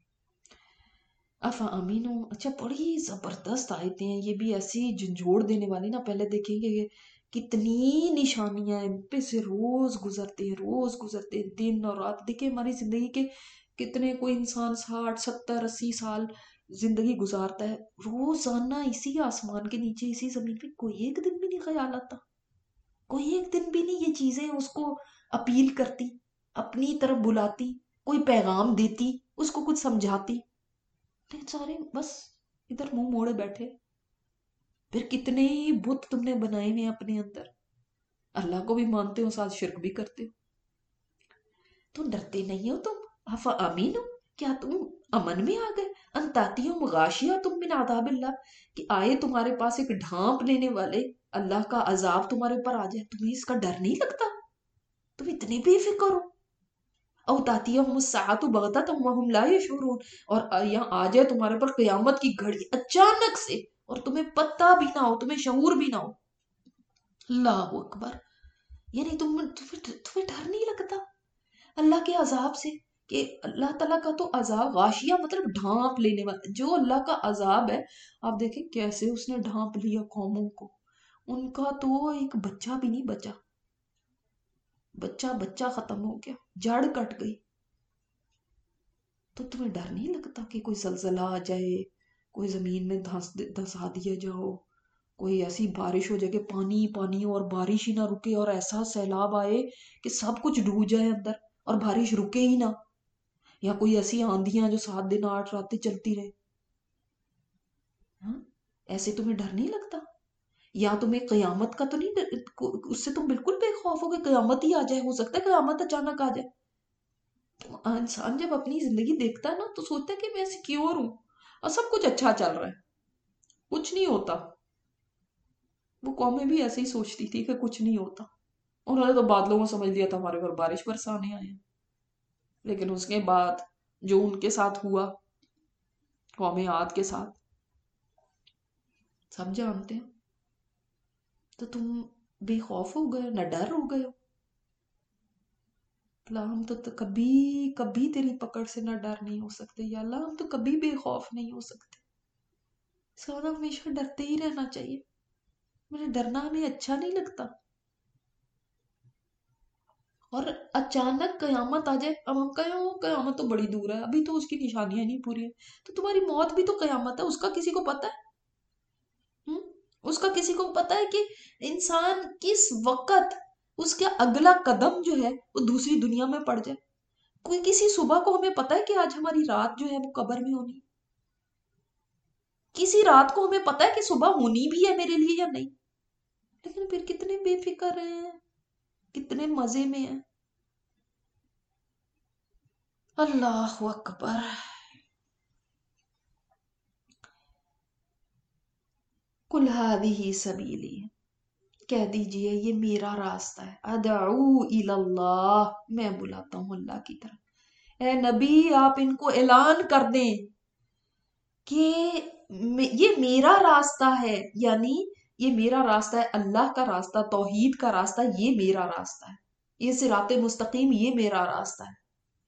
افا امینو، اچھا بڑی زبردست آیتیں ہیں یہ بھی، ایسی جھنجھوڑ دینے والی نا. پہلے دیکھیں گے کہ کتنی نشانیاں ان پہ سے روز گزرتے ہیں، روز گزرتے ہیں، دن اور رات. دیکھیں ہماری زندگی کے کتنے، کوئی انسان 60 70 80 سال زندگی گزارتا ہے، روزانہ اسی آسمان کے نیچے، اسی زمین پہ کوئی ایک دن بھی نہیں خیال آتا، کوئی ایک دن بھی نہیں یہ چیزیں اس کو اپیل کرتی، اپنی طرف بلاتی، کوئی پیغام دیتی، اس کو کچھ سمجھاتی. سارے بس ادھر منہ موڑے بیٹھے. پھر کتنے ہی بت تم نے بنائے ہوئے اپنے اندر، اللہ کو بھی مانتے ہو ساتھ شرک بھی کرتے ہو. تم ڈرتے نہیں ہو تم؟ افا امین، کیا تم امن میں آ گئے؟ انتاتی ہو مغاشیہ تم من عذاب اللہ، کہ آئے تمہارے پاس ایک ڈھانپ لینے والے اللہ کا عذاب تمہارے اوپر آ جائے، تمہیں اس کا ڈر نہیں لگتا؟ تم اتنے بے فکر ہو. او تاتیہم الساعۃ بغتۃ وہم لا یشعرون، اور یہاں آ جائے تمہارے پر قیامت کی گھڑی اچانک سے اور تمہیں پتہ بھی نہ ہو، تمہیں شعور بھی نہ ہو. اللہ اکبر. یعنی تمہیں ڈر نہیں لگتا اللہ کے عذاب سے؟ کہ اللہ تعالیٰ کا تو عذاب غاشیہ مطلب ڈھانپ لینے والا، جو اللہ کا عذاب ہے آپ دیکھیں کیسے اس نے ڈھانپ لیا قوموں کو. ان کا تو ایک بچہ بھی نہیں بچا، بچہ ختم ہو گیا، جڑ کٹ گئی. تو تمہیں ڈر نہیں لگتا کہ کوئی زلزلہ آ جائے، کوئی زمین میں دھسا دیا جاؤ، کوئی ایسی بارش ہو جائے کہ پانی پانی اور بارش ہی نہ رکے، اور ایسا سیلاب آئے کہ سب کچھ ڈوب جائے اندر اور بارش رکے ہی نہ، یا کوئی ایسی آندیاں جو 7 دن 8 راتیں چلتی رہے؟ ہاں، ایسے تمہیں ڈر نہیں لگتا؟ یا تمہیں قیامت کا تو نہیں، اس سے تم بالکل بے خوف ہو کہ قیامت ہی آ جائے، ہو سکتا ہے قیامت اچانک آ جائے. تو انسان جب اپنی زندگی دیکھتا ہے نا تو سوچتا ہے کہ میں سیکیور ہوں اور سب کچھ اچھا چل رہا ہے، کچھ نہیں ہوتا. وہ قومیں بھی ایسے ہی سوچتی تھی کہ کچھ نہیں ہوتا. انہوں نے تو بادلوں کو سمجھ لیا تھا ہمارے پر بارش برسانے آئے ہیں. لیکن اس کے بعد جو ان کے ساتھ ہوا، قوم عاد کے ساتھ، سب جانتے ہیں. تو تم بے خوف ہو گئے، نہ ڈر ہو گئے ہو؟ اللہ ہم تو کبھی کبھی تیری پکڑ سے نہ ڈر نہیں ہو سکتے. یا اللہ ہم تو کبھی بے خوف نہیں ہو سکتے. اس کا مطلب ہمیشہ ڈرتے ہی رہنا چاہیے. مجھے ڈرنا ہمیں اچھا نہیں لگتا. اور اچانک قیامت آ جائے، اب ہم کہیں وہ قیامت تو بڑی دور ہے، ابھی تو اس کی نشانیاں نہیں پوری ہیں. تو تمہاری موت بھی تو قیامت ہے، اس کا کسی کو پتا ہے؟ اس کا کسی کو پتا ہے کہ انسان کس وقت اس کا اگلا قدم جو ہے وہ دوسری دنیا میں پڑ جائے؟ کوئی کسی صبح کو ہمیں پتا ہے کہ آج ہماری رات جو ہے وہ قبر میں ہونی؟ کسی رات کو ہمیں پتا ہے کہ صبح ہونی بھی ہے میرے لیے یا نہیں؟ لیکن پھر کتنے بے فکر ہیں، کتنے مزے میں ہیں. اللہ اکبر. قل هذه سبیلی، کہہ دیجئے یہ میرا راستہ ہے، ادعو الی اللہ، میں بلاتا ہوں اللہ کی طرف. اے نبی آپ ان کو اعلان کر دیں کہ یہ میرا راستہ ہے، یعنی یہ میرا راستہ ہے، اللہ کا راستہ، توحید کا راستہ، یہ میرا راستہ ہے، یہ صراط مستقیم، یہ میرا راستہ ہے۔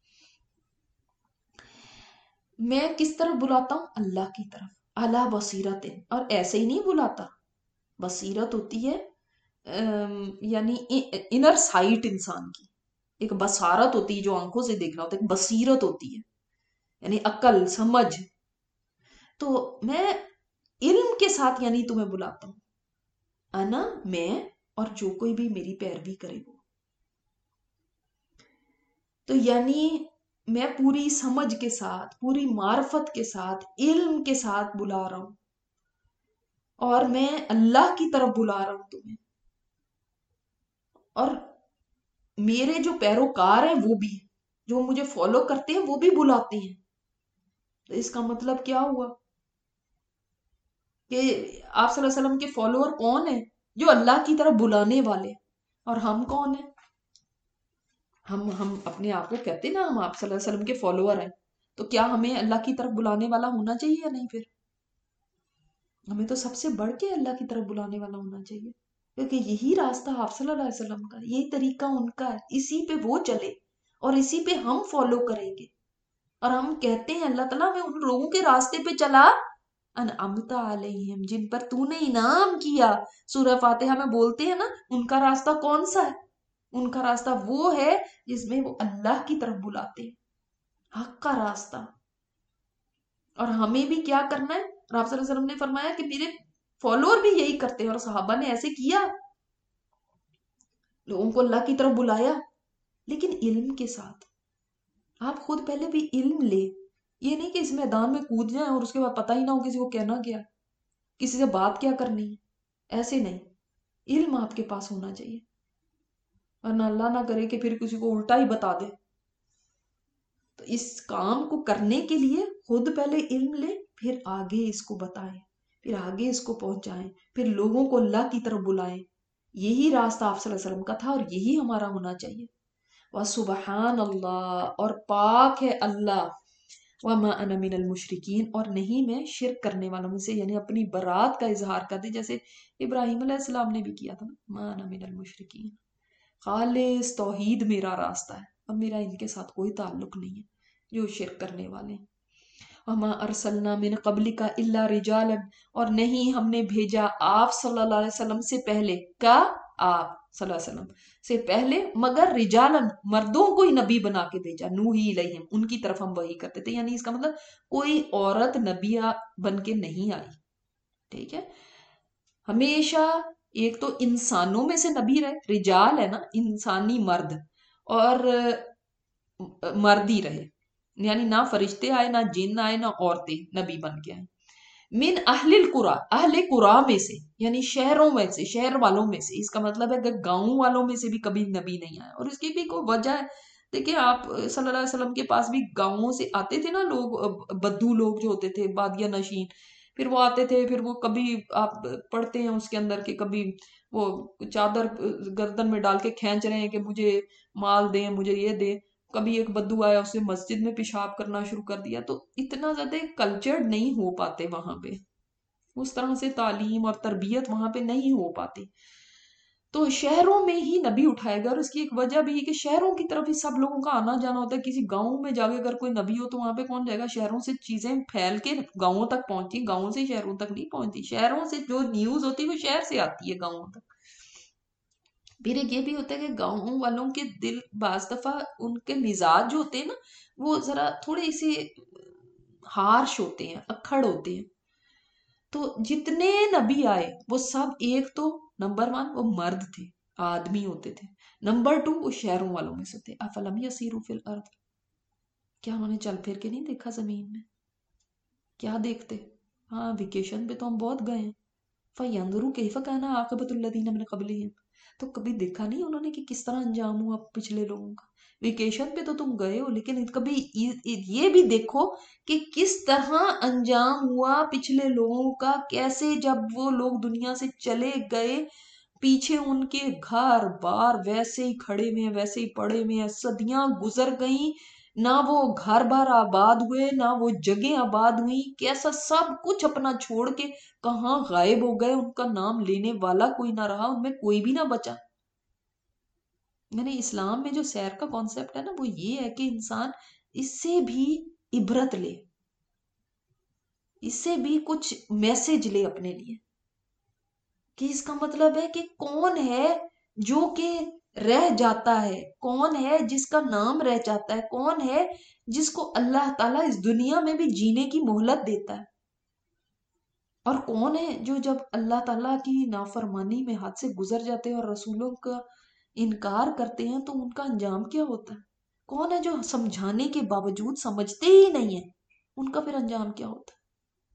میں کس طرف بلاتا ہوں؟ اللہ کی طرف، اعلیٰ بصیرت، اور ایسے ہی نہیں بلاتا۔ بصیرت ہوتی ہے یعنی انر سائٹ انسان کی، ایک بصارت ہوتی ہے جو آنکھوں سے دیکھنا ہوتا ہے، ایک بصیرت ہوتی ہے یعنی عقل سمجھ۔ تو میں علم کے ساتھ یعنی تمہیں بلاتا ہوں، انا میں، اور جو کوئی بھی میری پیروی کرے وہ۔ تو یعنی میں پوری سمجھ کے ساتھ، پوری معرفت کے ساتھ، علم کے ساتھ بلا رہا ہوں، اور میں اللہ کی طرف بلا رہا ہوں تمہیں، اور میرے جو پیروکار ہیں وہ بھی، جو مجھے فالو کرتے ہیں وہ بھی بلاتے ہیں۔ تو اس کا مطلب کیا ہوا کہ آپ صلی اللہ علیہ وسلم کے فالوور کون ہیں؟ جو اللہ کی طرف بلانے والے۔ اور ہم کون ہیں؟ ہم اپنے آپ کو کہتے ہیں نا ہم آپ صلی اللہ علیہ وسلم کے فالوور ہیں، تو کیا ہمیں اللہ کی طرف بلانے والا ہونا چاہیے یا نہیں؟ پھر ہمیں تو سب سے بڑھ کے اللہ کی طرف بلانے والا ہونا چاہیے، کیونکہ یہی راستہ آپ صلی اللہ علیہ وسلم کا، یہی طریقہ ان کا ہے، اسی پہ وہ چلے اور اسی پہ ہم فالو کریں گے۔ اور ہم کہتے ہیں اللہ تعالیٰ ہمیں ان لوگوں کے راستے پہ چلا انعمت علیہم، جن پر تو نے انعام کیا۔ سورہ فاتحہ میں بولتے ہیں نا، ان کا راستہ کون سا ہے؟ ان کا راستہ وہ ہے جس میں وہ اللہ کی طرف بلاتے ہیں، حق کا راستہ۔ اور ہمیں بھی کیا کرنا ہے؟ اور آپ صلی اللہ علیہ وسلم نے فرمایا کہ میرے فالوور بھی یہی کرتے ہیں، اور صحابہ نے ایسے کیا، لوگوں کو اللہ کی طرف بلایا، لیکن علم کے ساتھ۔ آپ خود پہلے بھی علم لے، یہ نہیں کہ اس میدان میں کود جائیں اور اس کے بعد پتہ ہی نہ ہو کسی کو کہنا کیا، کسی سے بات کیا کرنی ہے، ایسے نہیں۔ علم آپ کے پاس ہونا چاہیے، ورنہ اللہ نہ کرے کہ پھر کسی کو الٹا ہی بتا دے۔ تو اس کام کو کرنے کے لیے خود پہلے علم لے، پھر آگے اس کو بتائیں، پھر آگے اس کو پہنچائیں، پھر لوگوں کو اللہ کی طرف بلائیں۔ یہی راستہ آپ صلی اللہ علیہ وسلم کا تھا، اور یہی ہمارا ہونا چاہیے۔ وَسُبْحَانَ اللَّهِ، اور پاک ہے اللہ، وَمَا أَنَا مِنَ الْمُشْرِكِينَ، اور نہیں میں شرک کرنے والوں میں سے، یعنی اپنی برات کا اظہار کرتے، جیسے ابراہیم علیہ السلام نے بھی کیا تھا نا، مَا أَنَا مِنَ الْمُشْرِكِينَ، خالص توحید میرا راستہ ہے، اور میرا ان کے ساتھ کوئی تعلق نہیں ہے جو شرک کرنے والے ہیں۔ وَمَا أَرْسَلْنَا مِنْ قَبْلِكَ إِلَّا رِجَالًا، اور نہیں ہم نے بھیجا آپ صلی اللہ علیہ وسلم سے پہلے کا، آپ صلی اللہ علیہ وسلم سے پہلے مگر رجالن، مردوں کو ہی نبی بنا کے بھیجا، نوحی الیہم، ان کی طرف ہم وحی کرتے تھے، یعنی اس کا مطلب کوئی عورت نبی بن کے نہیں آئی، ٹھیک ہے؟ ہمیشہ ایک تو انسانوں میں سے نبی رہے، رجال ہے نا انسانی مرد، اور مرد ہی رہے، یعنی نہ فرشتے آئے، نہ جن آئے، نہ عورتیں نبی بن کے آئیں۔ من اہل القرى، اہل قرآ میں سے، یعنی شہروں میں سے، شہر والوں میں سے، اس کا مطلب ہے کہ گاؤں والوں میں سے بھی کبھی نبی نہیں آیا، اور اس کی بھی کوئی وجہ ہے۔ دیکھیں آپ صلی اللہ علیہ وسلم کے پاس بھی گاؤں سے آتے تھے نا لوگ، بدو لوگ جو ہوتے تھے، بادیہ نشین، پھر وہ آتے تھے، پھر وہ کبھی آپ پڑھتے ہیں اس کے اندر کہ کبھی وہ چادر گردن میں ڈال کے کھینچ رہے ہیں کہ مجھے مال دیں، مجھے یہ دیں، کبھی ایک بدو آیا اس نے مسجد میں پیشاب کرنا شروع کر دیا۔ تو اتنا زیادہ کلچرڈ نہیں ہو پاتے وہاں پہ، اس طرح سے تعلیم اور تربیت وہاں پہ نہیں ہو پاتی، تو شہروں میں ہی نبی اٹھائے گا۔ اور اس کی ایک وجہ بھی ہے کہ شہروں کی طرف ہی سب لوگوں کا آنا جانا ہوتا ہے، کسی گاؤں میں جا کے اگر کوئی نبی ہو تو وہاں پہ کون جائے گا؟ شہروں سے چیزیں پھیل کے گاؤں تک پہنچتی، گاؤں سے شہروں تک نہیں پہنچتی، شہروں سے جو نیوز ہوتی ہے وہ شہر سے آتی ہے گاؤں تک۔ پھر ایک یہ بھی ہوتا ہے کہ گاؤں والوں کے دل بعض دفعہ ان کے مزاج جو ہوتے ہیں نا وہ ذرا تھوڑے سے ہارش ہوتے ہیں، اکھڑ ہوتے ہیں۔ تو جتنے نبی آئے وہ سب، ایک تو نمبر 1 وہ مرد تھے، آدمی ہوتے تھے، نمبر 2 وہ شہروں والوں میں سے تھے۔ افلم یسیروا فی الارض، کیا انہوں نے چل پھر کے نہیں دیکھا زمین میں؟ کیا دیکھتے؟ ہاں ویکیشن پہ تو ہم بہت گئے ہیں، فینظروا کیف کان عاقبۃ الذین من قبلہم، تو کبھی دیکھا نہیں انہوں نے کہ کس طرح انجام ہوا پچھلے لوگوں کا؟ ویکیشن پہ تو تم گئے ہو، لیکن کبھی یہ بھی دیکھو کہ کس طرح انجام ہوا پچھلے لوگوں کا، کیسے جب وہ لوگ دنیا سے چلے گئے پیچھے ان کے گھر بار ویسے ہی کھڑے ہوئے ہیں، ویسے ہی پڑے ہوئے ہیں، صدیاں گزر گئیں، نہ وہ گھر بار آباد ہوئے، نہ وہ جگہ آباد ہوئی، کیسا سب کچھ اپنا چھوڑ کے کہاں غائب ہو گئے، ان کا نام لینے والا کوئی نہ رہا، ان میں کوئی بھی نہ بچا۔ یعنی اسلام میں جو سیر کا کانسیپٹ ہے نا، وہ یہ ہے کہ انسان اس سے بھی عبرت لے، اس سے بھی کچھ میسج لے اپنے لیے، کہ اس کا مطلب ہے کہ کون ہے جو کہ رہ جاتا ہے، کون ہے جس کا نام رہ جاتا ہے، کون ہے جس کو اللہ تعالیٰ اس دنیا میں بھی جینے کی مہلت دیتا ہے، اور کون ہے جو جب اللہ تعالیٰ کی نافرمانی میں ہاتھ سے گزر جاتے ہیں اور رسولوں کا انکار کرتے ہیں تو ان کا انجام کیا ہوتا ہے؟ کون ہے جو سمجھانے کے باوجود سمجھتے ہی نہیں ہیں، ان کا پھر انجام کیا ہوتا ہے؟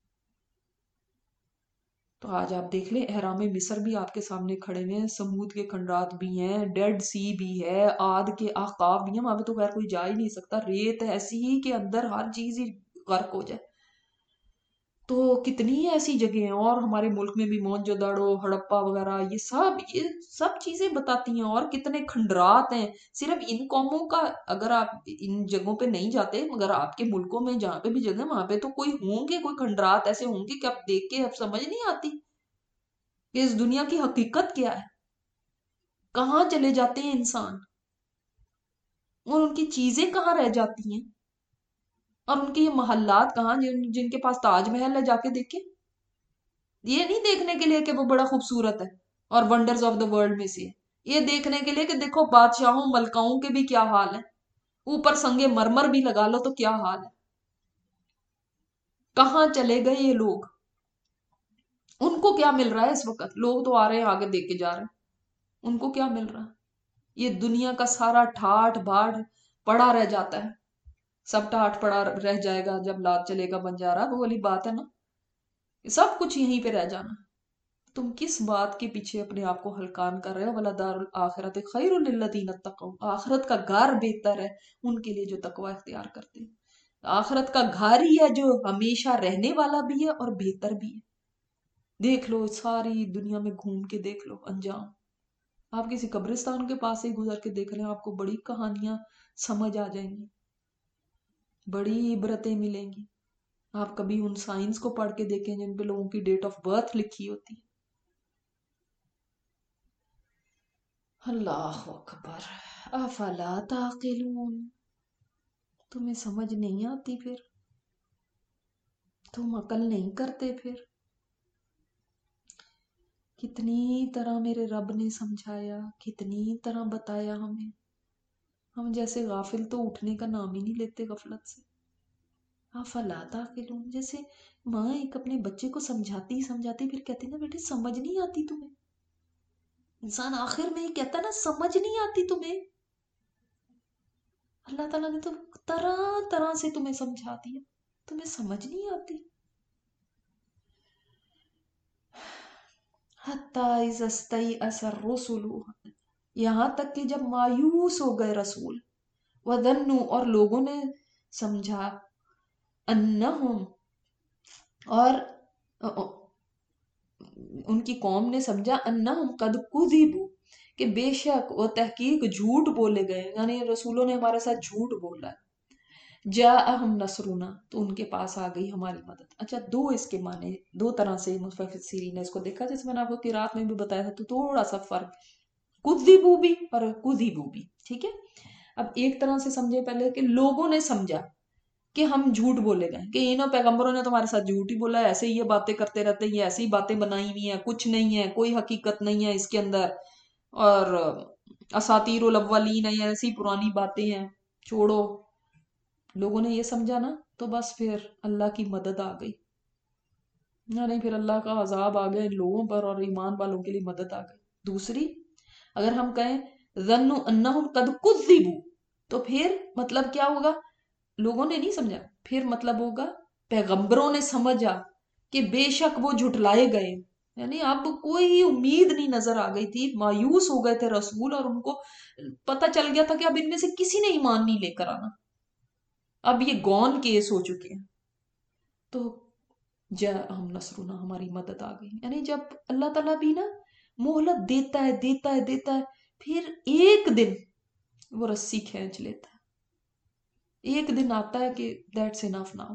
تو آج آپ دیکھ لیں، احرام مصر بھی آپ کے سامنے کھڑے ہوئے ہیں، سمود کے کھنڈرات بھی ہیں، ڈیڈ سی بھی ہے، عاد کے احقاف بھی ہیں، وہاں پہ تو خیر کوئی جا ہی نہیں سکتا، ریت ایسی ہی کہ اندر ہر چیز ہی غرق ہو جائے۔ تو کتنی ایسی جگہ ہیں، اور ہمارے ملک میں بھی موہنجو داڑو، ہڑپا وغیرہ، یہ سب چیزیں بتاتی ہیں، اور کتنے کھنڈرات ہیں۔ صرف ان قوموں کا اگر آپ ان جگہوں پہ نہیں جاتے، مگر آپ کے ملکوں میں جہاں پہ بھی جگہ وہاں پہ تو کوئی ہوں گے، کوئی کھنڈرات ایسے ہوں گے کہ آپ دیکھ کے اب سمجھ نہیں آتی کہ اس دنیا کی حقیقت کیا ہے، کہاں چلے جاتے ہیں انسان، اور ان کی چیزیں کہاں رہ جاتی ہیں، اور ان کے یہ محلات کہاں، جن کے پاس تاج محل ہے، جا کے دیکھیں۔ یہ نہیں دیکھنے کے لیے کہ وہ بڑا خوبصورت ہے اور ونڈرز آف دا ورلڈ میں سے ہے، یہ دیکھنے کے لیے کہ دیکھو بادشاہوں ملکاؤں کے بھی کیا حال ہے، اوپر سنگے مرمر بھی لگا لو تو کیا حال ہے، کہاں چلے گئے یہ لوگ، ان کو کیا مل رہا ہے اس وقت؟ لوگ تو آ رہے ہیں آگے دیکھ کے جا رہے ہیں، ان کو کیا مل رہا ہے؟ یہ دنیا کا سارا ٹھاٹ باٹ پڑا رہ جاتا ہے، سب ٹھاٹ پڑا رہ جائے گا جب لات چلے گا بنجارا، وہ والی بات ہے نا، سب کچھ یہیں پہ رہ جانا۔ تم کس بات کے پیچھے اپنے آپ کو ہلکان کر رہے ہو؟ وَلَدَارُ الْآخِرَةِ خَيْرٌ لِلَّذِينَ اتَّقَوْا، آخرت کا گھر بہتر ہے ان کے لیے جو تقوی اختیار کرتے ہیں۔ آخرت کا گھر ہی ہے جو ہمیشہ رہنے والا بھی ہے اور بہتر بھی ہے۔ دیکھ لو ساری دنیا میں گھوم کے دیکھ لو انجام، آپ کسی قبرستان کے پاس ہی گزر کے دیکھ لیں، آپ کو بڑی کہانیاں سمجھ آ جائیں گی، بڑی عبرتیں ملیں گی۔ آپ کبھی ان سائنس کو پڑھ کے دیکھیں جن پہ لوگوں کی ڈیٹ آف برتھ لکھی ہوتی ہے۔ اللہ اکبر، افلا تعقلون، تمہیں سمجھ نہیں آتی؟ پھر تم عقل نہیں کرتے؟ پھر کتنی طرح میرے رب نے سمجھایا، کتنی طرح بتایا ہمیں، ہم جیسے غافل تو اٹھنے کا نام ہی نہیں لیتے غفلت سے۔ افلا تعقلون، جیسے ماں ایک اپنے بچے کو سمجھاتی سمجھاتی پھر کہتی نا بیٹے سمجھ نہیں آتی تمہیں، انسان آخر میں یہ کہتا نا سمجھ نہیں آتی تمہیں، اللہ تعالیٰ نے تو طرح طرح سے تمہیں سمجھا دیا، تمہیں سمجھ نہیں آتی۔ حَتَّى إِذَا اسْتَيْأَسَ الرُّسُلُ، یہاں تک کہ جب مایوس ہو گئے رسول، وَظَنُّوا، اور لوگوں نے سمجھا، أَنَّهُمْ، اور ان کی قوم نے سمجھا، أَنَّهُمْ قَدْ كُذِبُوا، کہ بے شک وہ تحقیق جھوٹ بولے گئے، یعنی رسولوں نے ہمارے ساتھ جھوٹ بولا ہے۔ جاءہم نصرنا، تو ان کے پاس آ گئی ہماری مدد۔ اچھا، دو اس کے معنی، دو طرح سے مفسرین نے اس کو دیکھا، جیسے میں نے آپ کو قرات میں بھی بتایا تھا، تو تھوڑا سا فرق، کذبوا بھی اور کذبوا بھی، ٹھیک ہے۔ اب ایک طرح سے سمجھے پہلے کہ لوگوں نے سمجھا کہ ہم جھوٹ بولے گئے، کہ انہوں پیغمبروں نے تمہارے ساتھ جھوٹ ہی بولا ہے، ایسے ہی یہ باتیں کرتے رہتے ہیں، یہ ایسی باتیں بنائی ہوئی ہیں، کچھ نہیں ہے، کوئی حقیقت نہیں ہے اس کے اندر، اور اساطیر الاولین ہے، ایسی پرانی باتیں ہیں، چھوڑو۔ لوگوں نے یہ سمجھا نا، تو بس پھر اللہ کی مدد آ گئی، نہیں پھر اللہ کا عذاب آ گیا ان لوگوں پر، اور ایمان والوں کے لیے مدد آ گئی۔ دوسری، اگر ہم کہیں ظنوا انہم قد کذبوا، تو پھر مطلب کیا ہوگا؟ لوگوں نے نہیں سمجھا، پھر مطلب ہوگا پیغمبروں نے سمجھا کہ بے شک وہ جھٹلائے گئے، یعنی اب کوئی امید نہیں نظر آ گئی تھی، مایوس ہو گئے تھے رسول، اور ان کو پتہ چل گیا تھا کہ اب ان میں سے کسی نے ایمان نہیں لے کر آنا، اب یہ گون کیس ہو چکے ہیں۔ تو جاءہم نصرنا، ہماری مدد آ گئی، یعنی جب اللہ تعالیٰ بھی نا مہلت دیتا ہے دیتا ہے دیتا ہے، پھر ایک دن وہ رسی کھینچ لیتا ہے، ایک دن آتا ہے کہ دیٹس انف ناؤ.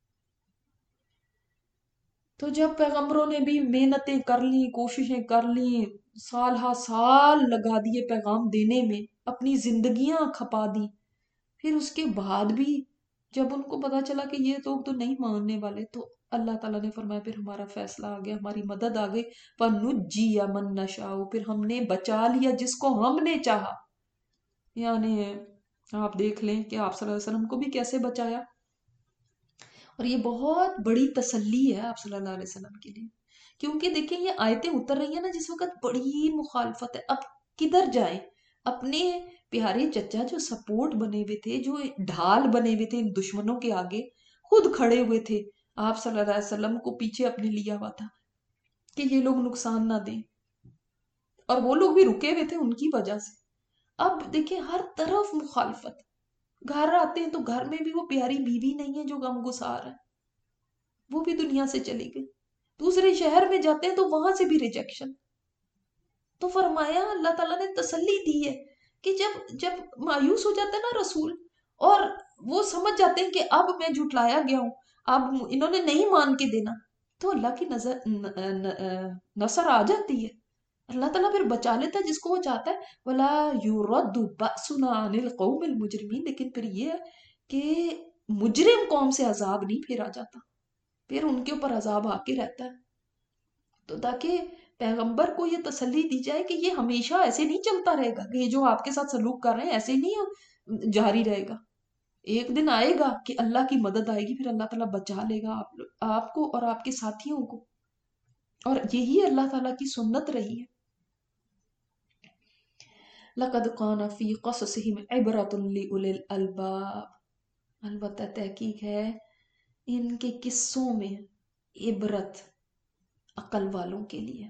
تو جب پیغمبروں نے بھی محنتیں کر لی، کوششیں کر لی، سال ہا سال لگا دیے پیغام دینے میں، اپنی زندگیاں کھپا دی، پھر اس کے بعد بھی جب ان کو پتا چلا کہ یہ لوگ تو نہیں ماننے والے، تو اللہ تعالیٰ نے فرمایا پھر ہمارا فیصلہ آ گیا، ہماری مدد آ گئی. فَنُجِّيَ مَن نَّشَاءُ، پھر ہم نے بچا لیا جس کو ہم نے چاہا. یعنی آپ دیکھ لیں کہ آپ صلی اللہ علیہ وسلم کو بھی کیسے بچایا. اور یہ بہت بڑی تسلی ہے آپ صلی اللہ علیہ وسلم کے لیے، کیونکہ دیکھیں یہ آیتیں اتر رہی ہیں نا جس وقت بڑی مخالفت ہے. اب کدھر جائیں؟ اپنے پیارے چچا جو سپورٹ بنے ہوئے تھے، جو ڈھال بنے ہوئے تھے ان دشمنوں کے آگے، خود کھڑے ہوئے تھے، آپ صلی اللہ علیہ وسلم کو پیچھے اپنے لیا ہوا تھا کہ یہ لوگ نقصان نہ دیں، اور وہ لوگ بھی رکے ہوئے تھے ان کی وجہ سے. اب دیکھیں ہر طرف مخالفت. گھر آتے ہیں تو گھر میں بھی وہ پیاری بیوی نہیں ہے جو غم گسار ہے، وہ بھی دنیا سے چلی گئی. دوسرے شہر میں جاتے ہیں تو وہاں سے بھی ریجیکشن. تو فرمایا اللہ تعالیٰ نے تسلی دی ہے کہ جب مایوس ہو جاتا ہے نا رسول، اور وہ سمجھ جاتے ہیں کہ اب میں جھٹلایا گیا ہوں، اب انہوں نے نہیں مان کے دینا، تو اللہ کی نصر آ جاتی ہے. اللہ تعالیٰ پھر بچا لیتا ہے جس کو وہ چاہتا ہے. وَلَا يُرَدُّ بَأْسُنَا عَنِ الْقَوْمِ الْمُجْرِمِينَ، لیکن پھر یہ ہے کہ مجرم قوم سے عذاب نہیں پھیرا جاتا، پھر ان کے اوپر عذاب آ کے رہتا ہے. تو تاکہ پیغمبر کو یہ تسلی دی جائے کہ یہ ہمیشہ ایسے نہیں چلتا رہے گا، کہ یہ جو آپ کے ساتھ سلوک کر رہے ہیں ایسے نہیں جاری رہے گا. ایک دن آئے گا کہ اللہ کی مدد آئے گی، پھر اللہ تعالیٰ بچا لے گا آپ کو اور آپ کے ساتھیوں کو. اور یہی اللہ تعالیٰ کی سنت رہی ہے. لَقَدْ كَانَ فِي قَصَصِهِمْ عِبْرَةٌ لِأُولِي الْأَلْبَابِ، البتہ تحقیق ہے ان کے قصوں میں عبرت عقل والوں کے لیے.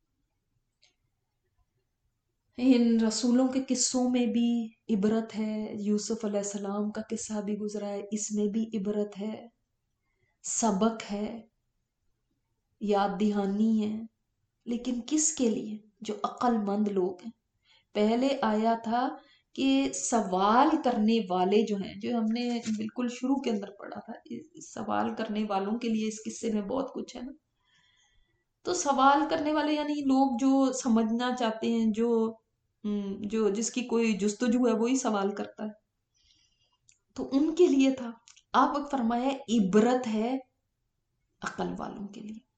ان رسولوں کے قصوں میں بھی عبرت ہے. یوسف علیہ السلام کا قصہ بھی گزرا ہے، اس میں بھی عبرت ہے، سبق ہے، یاد دہانی ہے. لیکن کس کے لیے؟ جو عقل مند لوگ ہیں. پہلے آیا تھا کہ سوال کرنے والے جو ہیں، جو ہم نے بالکل شروع کے اندر پڑھا تھا، سوال کرنے والوں کے لیے اس قصے میں بہت کچھ ہے نا. تو سوال کرنے والے یعنی لوگ جو سمجھنا چاہتے ہیں، جو جس کی کوئی جستجو ہے وہی سوال کرتا ہے، تو ان کے لیے تھا. آپ فرمایا عبرت ہے عقل والوں کے لیے.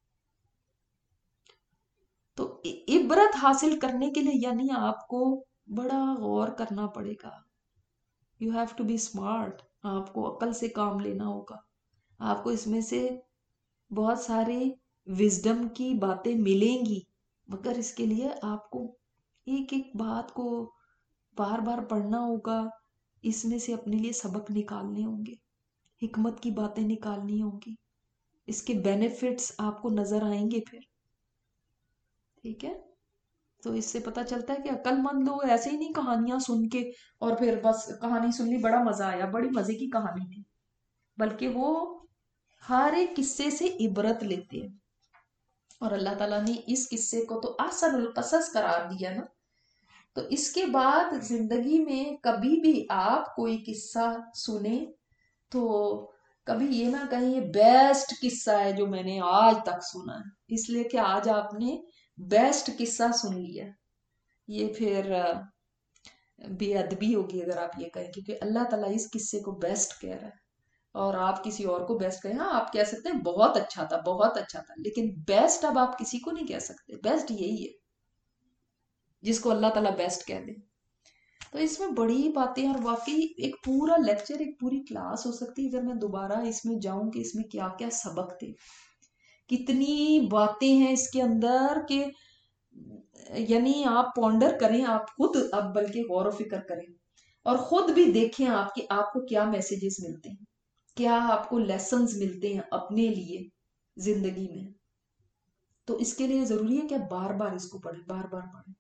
تو عبرت حاصل کرنے کے لیے یعنی آپ کو بڑا غور کرنا پڑے گا. You have to be smart. آپ کو عقل سے کام لینا ہوگا. آپ کو اس میں سے بہت سارے وزڈم کی باتیں ملیں گی، مگر اس کے لیے آپ کو ایک ایک بات کو بار بار پڑھنا ہوگا. اس میں سے اپنے لیے سبق نکالنے ہوں گے، حکمت کی باتیں نکالنی ہوں گی، اس کے بینیفٹس آپ کو نظر آئیں گے پھر. ٹھیک ہے؟ تو اس سے پتا چلتا ہے کہ عقل مند لوگ ایسے ہی نہیں کہانیاں سن کے اور پھر بس کہانی سن لی، بڑا مزہ آیا، بڑی مزے کی کہانی تھی، بلکہ وہ ہر ایک قصے سے عبرت لیتے ہیں. اور اللہ تعالیٰ نے اس قصے کو تو احسن القصص قرار دیا نا. تو اس کے بعد زندگی میں کبھی بھی آپ کوئی قصہ سنیں تو کبھی یہ نہ کہیں یہ بیسٹ قصہ ہے جو میں نے آج تک سنا ہے، اس لیے کہ آج آپ نے بیسٹ قصہ سن لیا. یہ پھر بے ادبی ہوگی اگر آپ یہ کہیں، کیونکہ اللہ تعالیٰ اس قصے کو بیسٹ کہہ رہا ہے اور آپ کسی اور کو بیسٹ کہیں. ہاں آپ کہہ سکتے ہیں بہت اچھا تھا، بہت اچھا تھا، لیکن بیسٹ اب آپ کسی کو نہیں کہہ سکتے. بیسٹ یہی ہے جس کو اللہ تعالیٰ بیسٹ کہہ دے. تو اس میں بڑی باتیں، اور واقعی ایک پورا لیکچر، ایک پوری کلاس ہو سکتی ہے اگر میں دوبارہ اس میں جاؤں کہ اس میں کیا کیا سبق تھے، کتنی باتیں ہیں اس کے اندر کہ یعنی آپ پونڈر کریں، آپ خود اب بلکہ غور و فکر کریں اور خود بھی دیکھیں آپ کہ آپ کو کیا میسیجز ملتے ہیں، کیا آپ کو لیسنز ملتے ہیں اپنے لیے زندگی میں. تو اس کے لیے ضروری ہے کہ آپ بار بار اس کو پڑھیں، بار بار پڑھیں.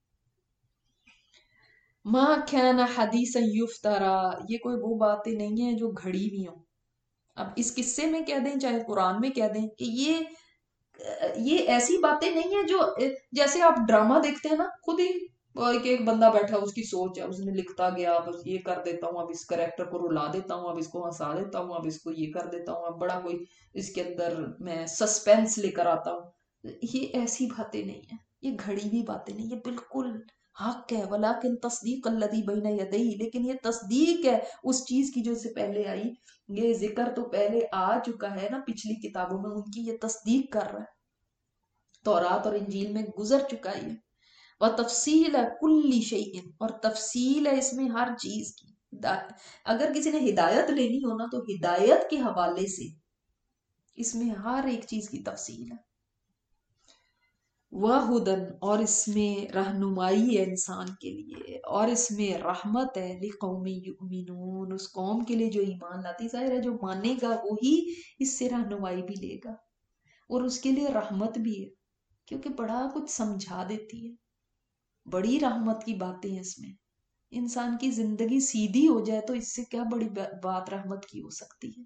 ما کان حدیثا یفترا، یہ کوئی وہ باتیں نہیں ہیں جو گھڑی ہوئی ہوں. اب اس قصے میں کہہ دیں چاہے قرآن میں کہہ دیں کہ یہ ایسی باتیں نہیں ہیں جو جیسے آپ ڈرامہ دیکھتے ہیں نا، خود ہی وہ ایک بندہ بیٹھا اس کی سوچ ہے، اس نے لکھتا گیا بس یہ کر دیتا ہوں، اب اس کریکٹر کو رلا دیتا ہوں، اب اس کو ہنسا دیتا ہوں، اب اس کو یہ کر دیتا ہوں، اب بڑا کوئی اس کے اندر میں سسپینس لے کر آتا ہوں۔ یہ ایسی باتیں نہیں ہیں، یہ گھڑی ہوئی باتیں نہیں، یہ بالکل حق ہے۔ ولیکن تصدیق الذی بین یدیہ، لیکن یہ تصدیق ہے اس چیز کی جو سے پہلے آئی۔ یہ ذکر تو پہلے آ چکا ہے نا پچھلی کتابوں میں، ان کی یہ تصدیق کر رہا ہے، تورات اور انجیل میں گزر چکا ہے۔ وَتَفْصِيلَ كُلِّ شَيْءٍ، اور تفصیل ہے اس میں ہر چیز کی۔ اگر کسی نے ہدایت لینی ہو نا تو ہدایت کے حوالے سے اس میں ہر ایک چیز کی تفصیل ہے۔ وَهُدًى، اور اس میں رہنمائی ہے انسان کے لیے، اور اس میں رحمت ہے لِقَوْمٍ يُؤْمِنُونَ، اس قوم کے لیے جو ایمان لاتی، ظاہر ہے جو مانے گا وہی اس سے رہنمائی بھی لے گا، اور اس کے لیے رحمت بھی ہے، کیونکہ بڑا کچھ سمجھا دیتی ہے، بڑی رحمت کی باتیں ہیں اس میں۔ انسان کی زندگی سیدھی ہو جائے تو اس سے کیا بڑی بات رحمت کی ہو سکتی ہے۔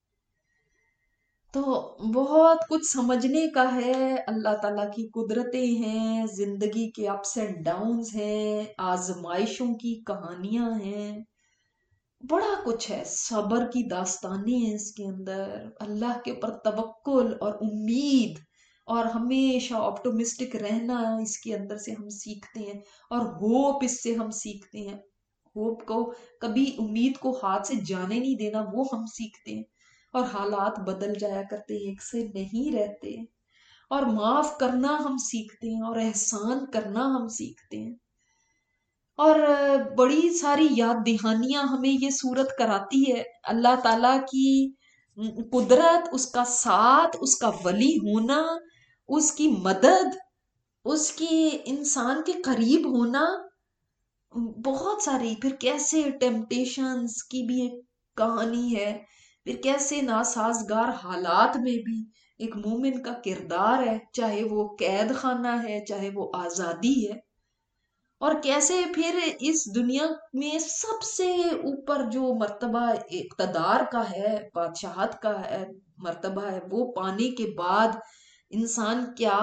تو بہت کچھ سمجھنے کا ہے، اللہ تعالیٰ کی قدرتیں ہیں، زندگی کے اپس اینڈ ڈاؤنز ہیں، آزمائشوں کی کہانیاں ہیں، بڑا کچھ ہے، صبر کی داستانیں ہیں اس کے اندر، اللہ کے اوپر توکل اور امید اور ہمیشہ آپٹومسٹک رہنا اس کے اندر سے ہم سیکھتے ہیں، اور ہوپ اس سے ہم سیکھتے ہیں، ہوپ کو کبھی امید کو ہاتھ سے جانے نہیں دینا وہ ہم سیکھتے ہیں، اور حالات بدل جایا کرتے ہیں، ایک سے نہیں رہتے، اور معاف کرنا ہم سیکھتے ہیں، اور احسان کرنا ہم سیکھتے ہیں، اور بڑی ساری یاد دہانیاں ہمیں یہ صورت کراتی ہے اللہ تعالیٰ کی قدرت، اس کا ساتھ، اس کا ولی ہونا، اس کی مدد، اس کی انسان کے قریب ہونا، بہت ساری، پھر کیسے ٹیمپٹیشنز کی بھی ایک کہانی ہے، پھر کیسے ناسازگار حالات میں بھی ایک مومن کا کردار ہے، چاہے وہ قید خانہ ہے چاہے وہ آزادی ہے، اور کیسے پھر اس دنیا میں سب سے اوپر جو مرتبہ اقتدار کا ہے، بادشاہت کا ہے، مرتبہ ہے، وہ پانے کے بعد انسان کیا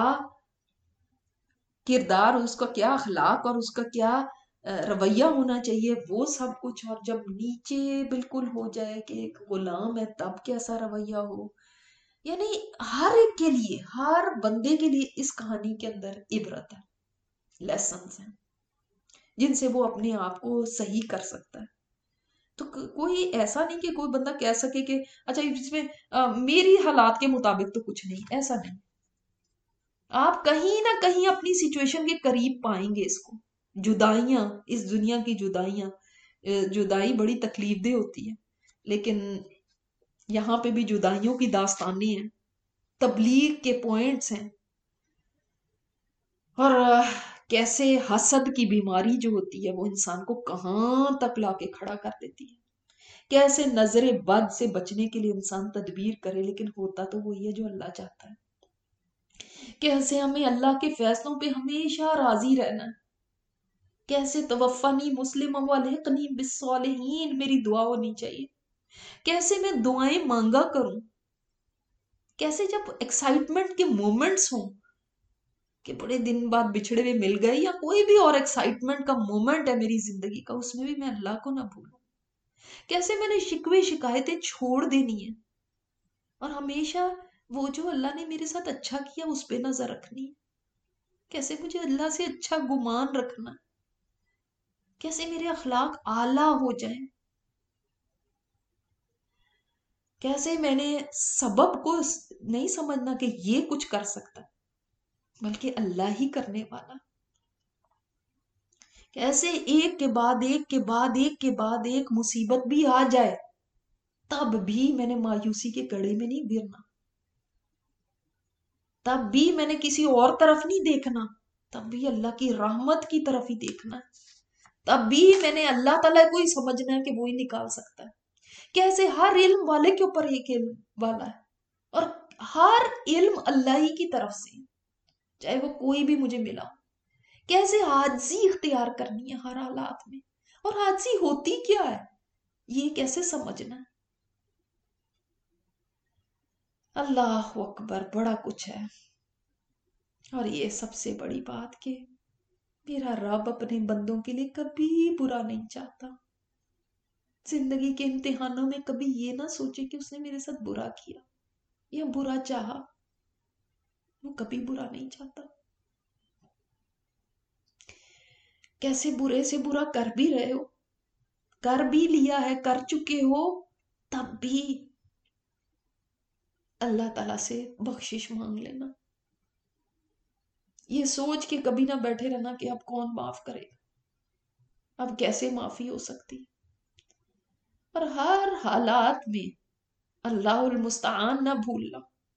کردار، اس کا کیا اخلاق اور اس کا کیا رویہ ہونا چاہیے، وہ سب کچھ، اور جب نیچے بالکل ہو جائے کہ ایک غلام ہے تب کیسا رویہ ہو، یعنی ہر ایک کے لیے، ہر بندے کے لیے اس کہانی کے اندر عبرت ہے، لیسنز ہیں جن سے وہ اپنے آپ کو صحیح کر سکتا ہے۔ تو کوئی ایسا نہیں کہ کوئی بندہ کہہ سکے کہ اچھا اس میں میری حالات کے مطابق تو کچھ نہیں، ایسا نہیں، آپ کہیں نہ کہیں اپنی سچویشن کے قریب پائیں گے اس کو۔ جدائیاں، اس دنیا کی جدائیاں، جدائی بڑی تکلیف دہ ہوتی ہے، لیکن یہاں پہ بھی جدائیوں کی داستانیں ہیں، تبلیغ کے پوائنٹس ہیں، اور کیسے حسد کی بیماری جو ہوتی ہے وہ انسان کو کہاں تک لا کے کھڑا کر دیتی ہے، کیسے نظر بد سے بچنے کے لیے انسان تدبیر کرے، لیکن ہوتا تو وہی ہے جو اللہ چاہتا ہے، کیسے ہمیں اللہ کے فیصلوں پہ ہمیشہ راضی رہنا ہے، کیسے توفنی مسلم والحقنی بالصالحین میری دعا ہونی چاہیے، کیسے میں دعائیں مانگا کروں، کیسے جب ایکسائٹمنٹ کے مومنٹس ہوں کہ بڑے دن بعد بچھڑے ہوئے مل گئے، یا کوئی بھی اور ایکسائٹمنٹ کا مومنٹ ہے میری زندگی کا، اس میں بھی میں اللہ کو نہ بھولوں، کیسے میں نے شکوے شکایتیں چھوڑ دینی ہے، اور ہمیشہ وہ جو اللہ نے میرے ساتھ اچھا کیا اس پہ نظر رکھنی ہے، کیسے مجھے اللہ سے اچھا گمان رکھنا ہے، کیسے میرے اخلاق اعلیٰ ہو جائیں، کیسے میں نے سبب کو نہیں سمجھنا کہ یہ کچھ کر سکتا بلکہ اللہ ہی کرنے والا، کیسے ایک کے بعد ایک کے بعد ایک کے بعد ایک مصیبت بھی آ جائے تب بھی میں نے مایوسی کے گڑھے میں نہیں گرنا، تب بھی میں نے کسی اور طرف نہیں دیکھنا، تب بھی اللہ کی رحمت کی طرف ہی دیکھنا ہے، تب بھی میں نے اللہ تعالیٰ کو ہی سمجھنا ہے کہ وہی نکال سکتا ہے، کیسے ہر علم والے کے اوپر ایک علم والا ہے، اور ہر علم اللہ ہی کی طرف سے، چاہے وہ کوئی بھی مجھے ملا، کیسے عاجزی اختیار کرنی ہے ہر حالات میں، اور عاجزی ہوتی کیا ہے یہ کیسے سمجھنا ہے، اللہ اکبر، بڑا کچھ ہے، اور یہ سب سے بڑی بات کہ میرا رب اپنے بندوں کے لیے کبھی برا نہیں چاہتا. زندگی کے امتحانوں میں کبھی یہ نہ سوچے کہ اس نے میرے ساتھ برا کیا یا برا چاہا. وہ کبھی برا نہیں چاہتا. کیسے برے سے برا کر بھی رہے ہو، کر بھی لیا ہے، کر چکے ہو، تب بھی اللہ تعالیٰ سے بخشش مانگ لینا. یہ سوچ کے کبھی نہ بیٹھے رہنا کہ اب کون معاف کرے گا، اب کیسے معافی ہو سکتی. اور ہر حالات میں اللہ المستعان نہ بھولنا.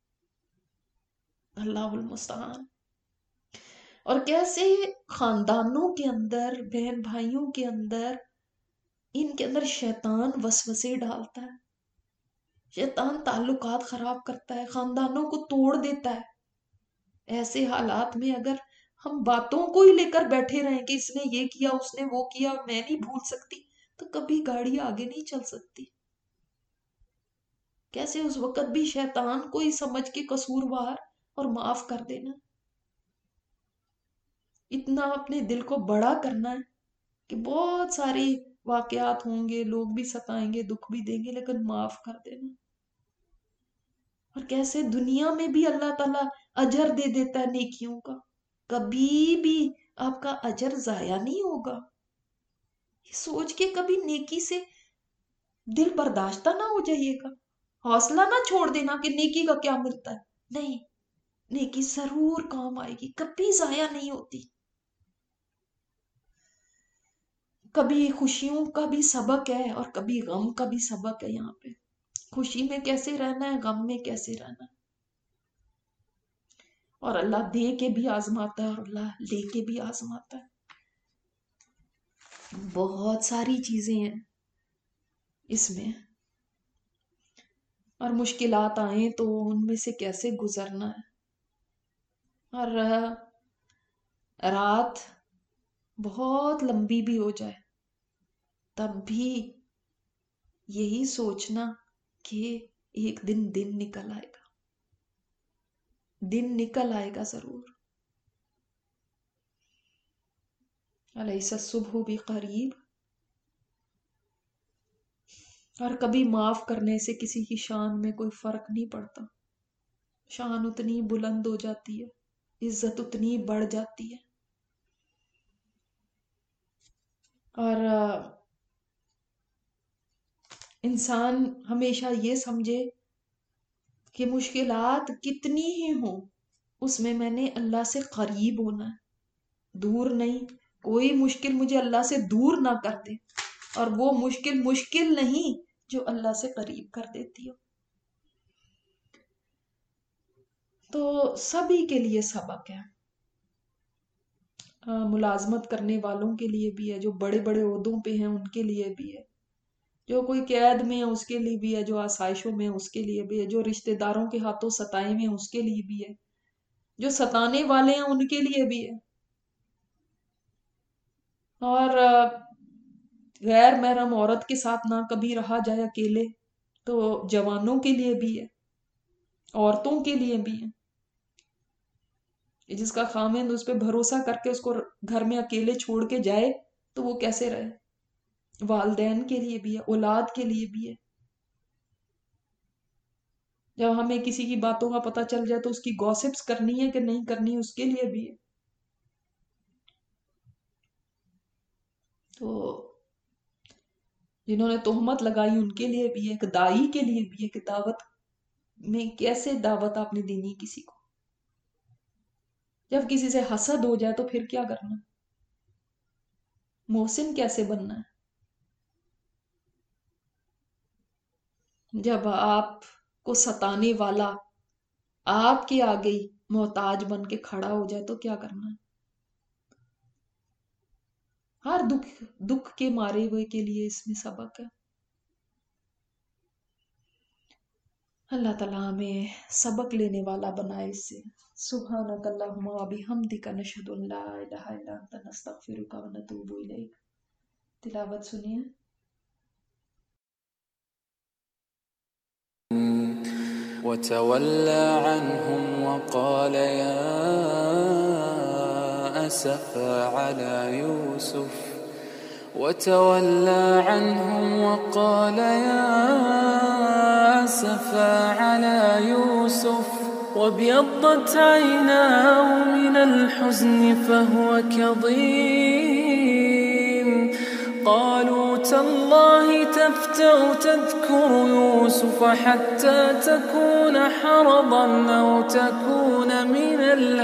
اللہ المستعان. اور کیسے خاندانوں کے اندر، بہن بھائیوں کے اندر، ان کے اندر شیطان وسوسے ڈالتا ہے، شیطان تعلقات خراب کرتا ہے، خاندانوں کو توڑ دیتا ہے. ایسے حالات میں اگر ہم باتوں کو ہی لے کر بیٹھے رہیں کہ اس نے یہ کیا، اس نے وہ کیا، میں نہیں بھول سکتی، تو کبھی گاڑی آگے نہیں چل سکتی. کیسے اس وقت بھی شیطان کو ہی سمجھ کے قصوروار اور معاف کر دینا. اتنا اپنے دل کو بڑا کرنا ہے کہ بہت ساری واقعات ہوں گے، لوگ بھی ستائیں گے، دکھ بھی دیں گے، لیکن معاف کر دینا. اور کیسے دنیا میں بھی اللہ تعالیٰ اجر دے دیتا ہے نیکیوں کا. کبھی بھی آپ کا اجر ضائع نہیں ہوگا. یہ سوچ کے کبھی نیکی سے دل برداشتہ نہ ہو جائیے گا، حوصلہ نہ چھوڑ دینا کہ نیکی کا کیا ملتا ہے. نہیں، نیکی ضرور کام آئے گی، کبھی ضائع نہیں ہوتی. کبھی خوشیوں کا بھی سبق ہے اور کبھی غم کا بھی سبق ہے. یہاں پہ خوشی میں کیسے رہنا ہے، غم میں کیسے رہنا ہے. اور اللہ دے کے بھی آزماتا ہے اور اللہ لے کے بھی آزماتا ہے. بہت ساری چیزیں ہیں اس میں، اور مشکلات آئیں تو ان میں سے کیسے گزرنا ہے. اور رات بہت لمبی بھی ہو جائے تب بھی یہی سوچنا کہ ایک دن نکل آئے گا، دن نکل آئے گا ضرور. الیس الصبح بقریب. اور کبھی معاف کرنے سے کسی کی شان میں کوئی فرق نہیں پڑتا. شان اتنی بلند ہو جاتی ہے، عزت اتنی بڑھ جاتی ہے. اور انسان ہمیشہ یہ سمجھے کہ مشکلات کتنی ہی ہوں، اس میں نے اللہ سے قریب ہونا ہے، دور نہیں. کوئی مشکل مجھے اللہ سے دور نہ کر دے، اور وہ مشکل نہیں جو اللہ سے قریب کر دیتی ہو. تو سبھی کے لیے سبق ہے. ملازمت کرنے والوں کے لیے بھی ہے، جو بڑے بڑے عہدوں پہ ہیں ان کے لیے بھی ہے، جو کوئی قید میں ہے اس کے لیے بھی ہے، جو آسائشوں میں اس کے لیے بھی ہے، جو رشتہ داروں کے ہاتھوں ستائے میں اس کے لیے بھی ہے، جو ستانے والے ہیں ان کے لیے بھی ہے. اور غیر محرم عورت کے ساتھ نہ کبھی رہا جائے اکیلے، تو جوانوں کے لیے بھی ہے، عورتوں کے لیے بھی ہے. جس کا خاوند اس پہ بھروسہ کر کے اس کو گھر میں اکیلے چھوڑ کے جائے تو وہ کیسے رہے. والدین کے لیے بھی ہے، اولاد کے لیے بھی ہے. جب ہمیں کسی کی باتوں کا پتہ چل جائے تو اس کی گوسپس کرنی ہے کہ نہیں کرنی، اس کے لیے بھی ہے. تو جنہوں نے تہمت لگائی ان کے لیے بھی ہے، ایک دائی کے لیے بھی ہے کہ دعوت میں کیسے دعوت آپ نے دینی کسی کو. جب کسی سے حسد ہو جائے تو پھر کیا کرنا، محسن کیسے بننا ہے. جب آپ کو ستانے والا آپ کے آگے ہی محتاج بن کے کھڑا ہو جائے تو کیا کرنا ہے. ہر دکھ کے مارے ہوئے کے لیے اس میں سبق ہے. اللہ تعالیٰ ہمیں سبق لینے والا بنائے اس سے. سبحانک اللہم و بحمدک نشہد ان لا الہ الا انت نستغفرک و نتوب الیک. تلاوت سنیے. وتولى عنهم وقال يا أسفا على يوسف وتولى عنهم وقال يا أسفا على يوسف وابيضت عيناه من الحزن فهو كظيم قالوا تالله تفتأ تذكر يوسف حتى تكون حرضا أو تكون من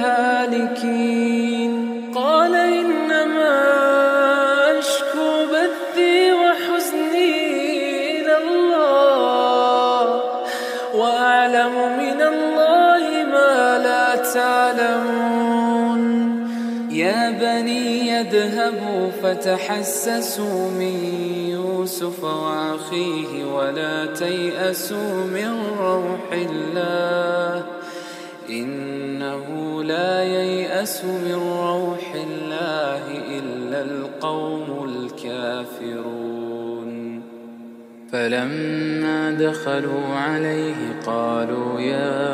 الهالكين قال إنما أشكو بثي وحزني إلى الله وأعلم من الله ما لا تعلمون يا بني اذهبوا فتحسسوا من يوسف وأخيه ولا تيأسوا من روح الله إنه لا ييأس من روح الله إلا القوم الكافرون فلما دخلوا عليه قالوا يا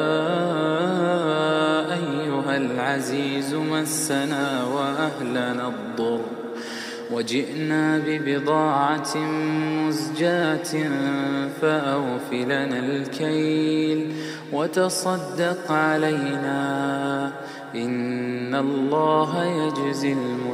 أيها العزيز مسنا وأهلنا الضر وجئنا ببضاعة مزجاة فأوف لنا الكيل وتصدق علينا إن الله يجزي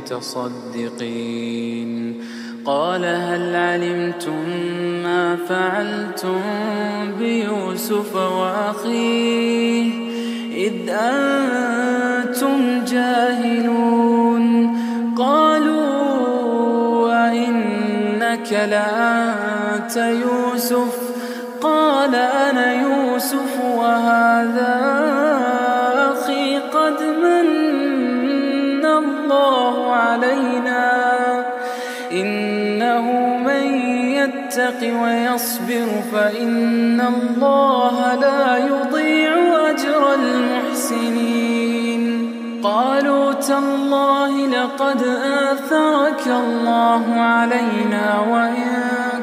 المتصدقين قال هل علمتم ما فعلتم بيوسف وأخيه إذ أنتم جاهلون قالوا وإنك لأنت يوسف قال أنا يوسف وهذا أخي قد من الله علينا إنه من يتق ويصبر فإن الله لا يضيع أجر المحسنين قالوا تالله لقد آثرك الله علينا وإن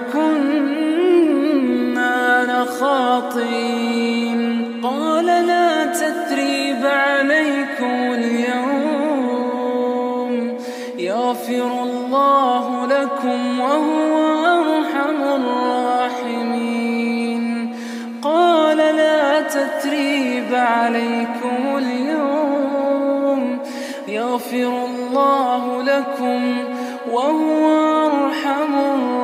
كنا لخاطئين قال لا تثريب عليكم اليوم يغفر الله لكم وهو أرحم الراحمين قال لا تثريب عليكم اليوم يغفر الله لكم وهو أرحم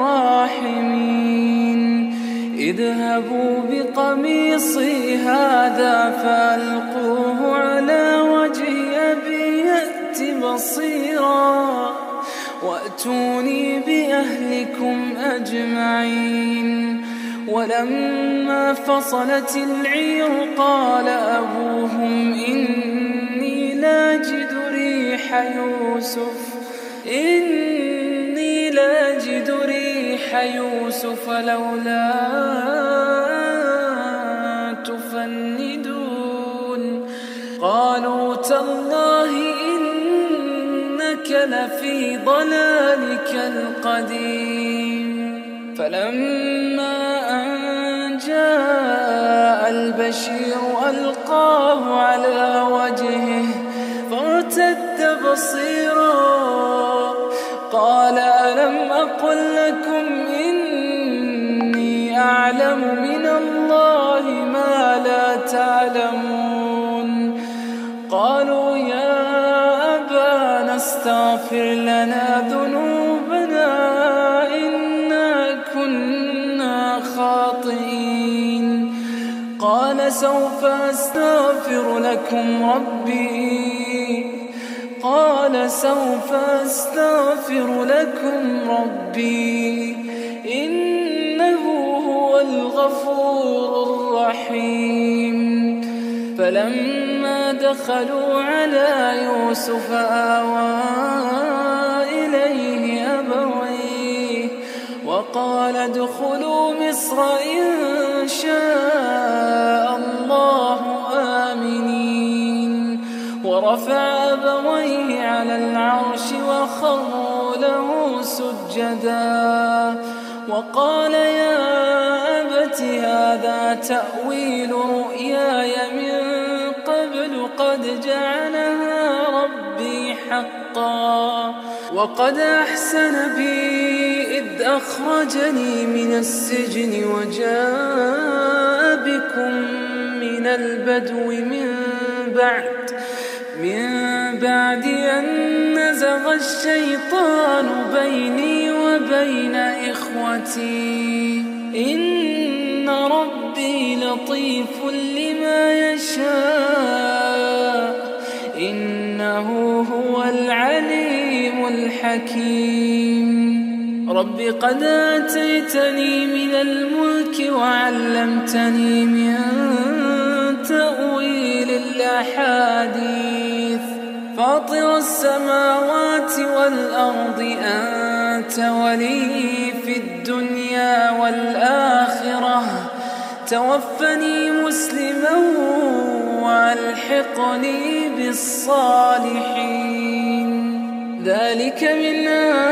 الراحمين اذهبوا بقميصي هذا فألقوه على وجه أبي يأت بصيرا وأتوني بأهلكم أجمعين ولما فصلت العير قال أبوهم إني لاجد ريح يوسف لولا تفندون قالوا تالله إنك لفي ضلالك القديم فلما أن جاء البشير ألقاه على وجهه فارتد بصيرا قال ألم أقل لكم إني أعلم من الله ما لا تعلمون قالوا يا أبانا استغفر لنا ذنوبنا إنا كنا خاطئين قال سوف أستغفر لكم ربي إنه هو الغفور الرحيم فلما دخلوا على يوسف آوى إليه أبويه وقال ادخلوا مصر إن شاء الله آمنين ورفع أبويه على العرش وخروا له سجدا وقال يا أبت هذا تأويل رؤياي من قبل قد جعلها ربي حقا. وقد أحسن بي إذ أخرجني من السجن وجاء بكم من البدو من بعد أن نزغ الشيطان بيني وبين إخوتي إن ربي لطيف لما يشاء إنه هو العليم الحكيم. رب قد آتيتني من الملك وعلمتني من تأويل الأحاديث فاطر السماوات والأرض أنت ولي في الدنيا والآخرة توفني مسلما وألحقني بالصالحين. ذلك من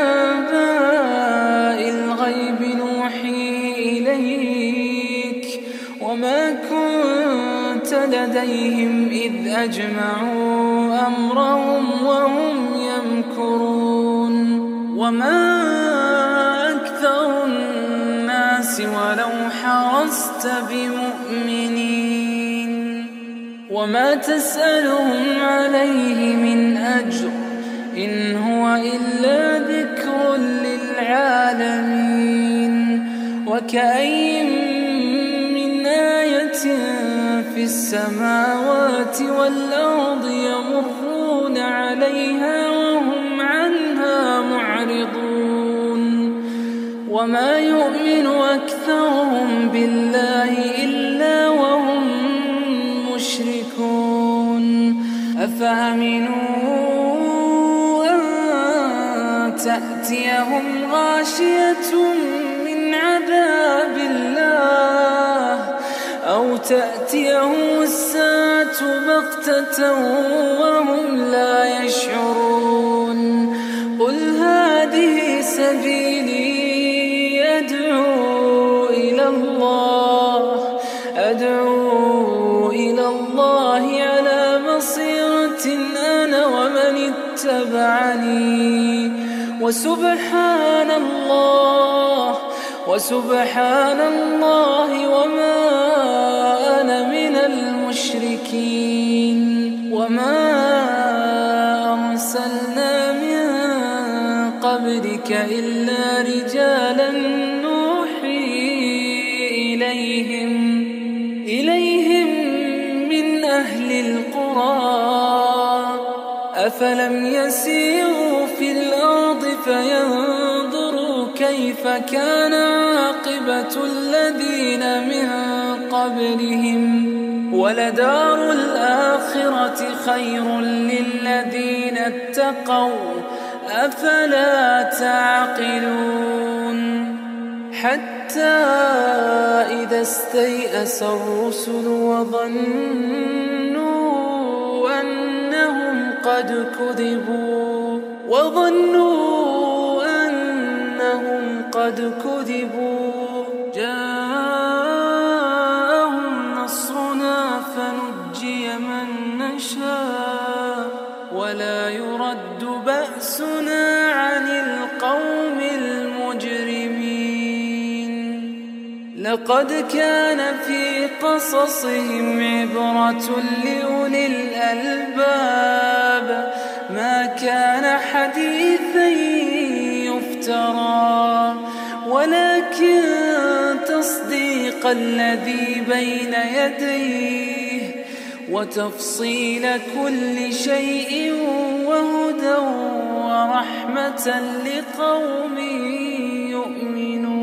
أنباء الغيب نوحي إليك وما كنت لديهم إذ أجمعوا أمرهم وهم يمكرون. وما أكثر الناس ولو حرصت بمؤمنين وما تسألهم عليه من أجر إن هو إلا ذكر للعالمين. وكأي من آية في السماوات والأرض يمرون عليها وهم عنها معرضون. وما يؤمن أكثرهم بالله إلا وهم مشركون. أفأمنوا أن تأتيهم غاشية من عذاب الله أو تأتيهم الساعة بغتة وهم لا يشعرون. قل هذه سبيلي أدعو إلى الله على بصيرة أنا ومن اتبعني وسبحان الله وما أنا من المشركين. وما أرسلنا من قبلك إلا رجالا نوحي إليهم من أهل القرى. أفلم يسيروا في الأرض فينظروا كيف كان عاقبة الذين من قبلهم ولدار الآخرة خير للذين اتقوا أفلا تعقلون. حتى إذا استيأس الرسل وظنوا أنهم قد كذبوا جاءهم نصرنا فنجي من نشاء ولا يرد بأسنا عن القوم المجرمين. لقد كان في قصصهم عبرة لأولي الألباب ما كان حديثا يفترى ولكن تصديق الذي بين يديه وتفصيل كل شيء وهدى ورحمة لقوم يؤمنون.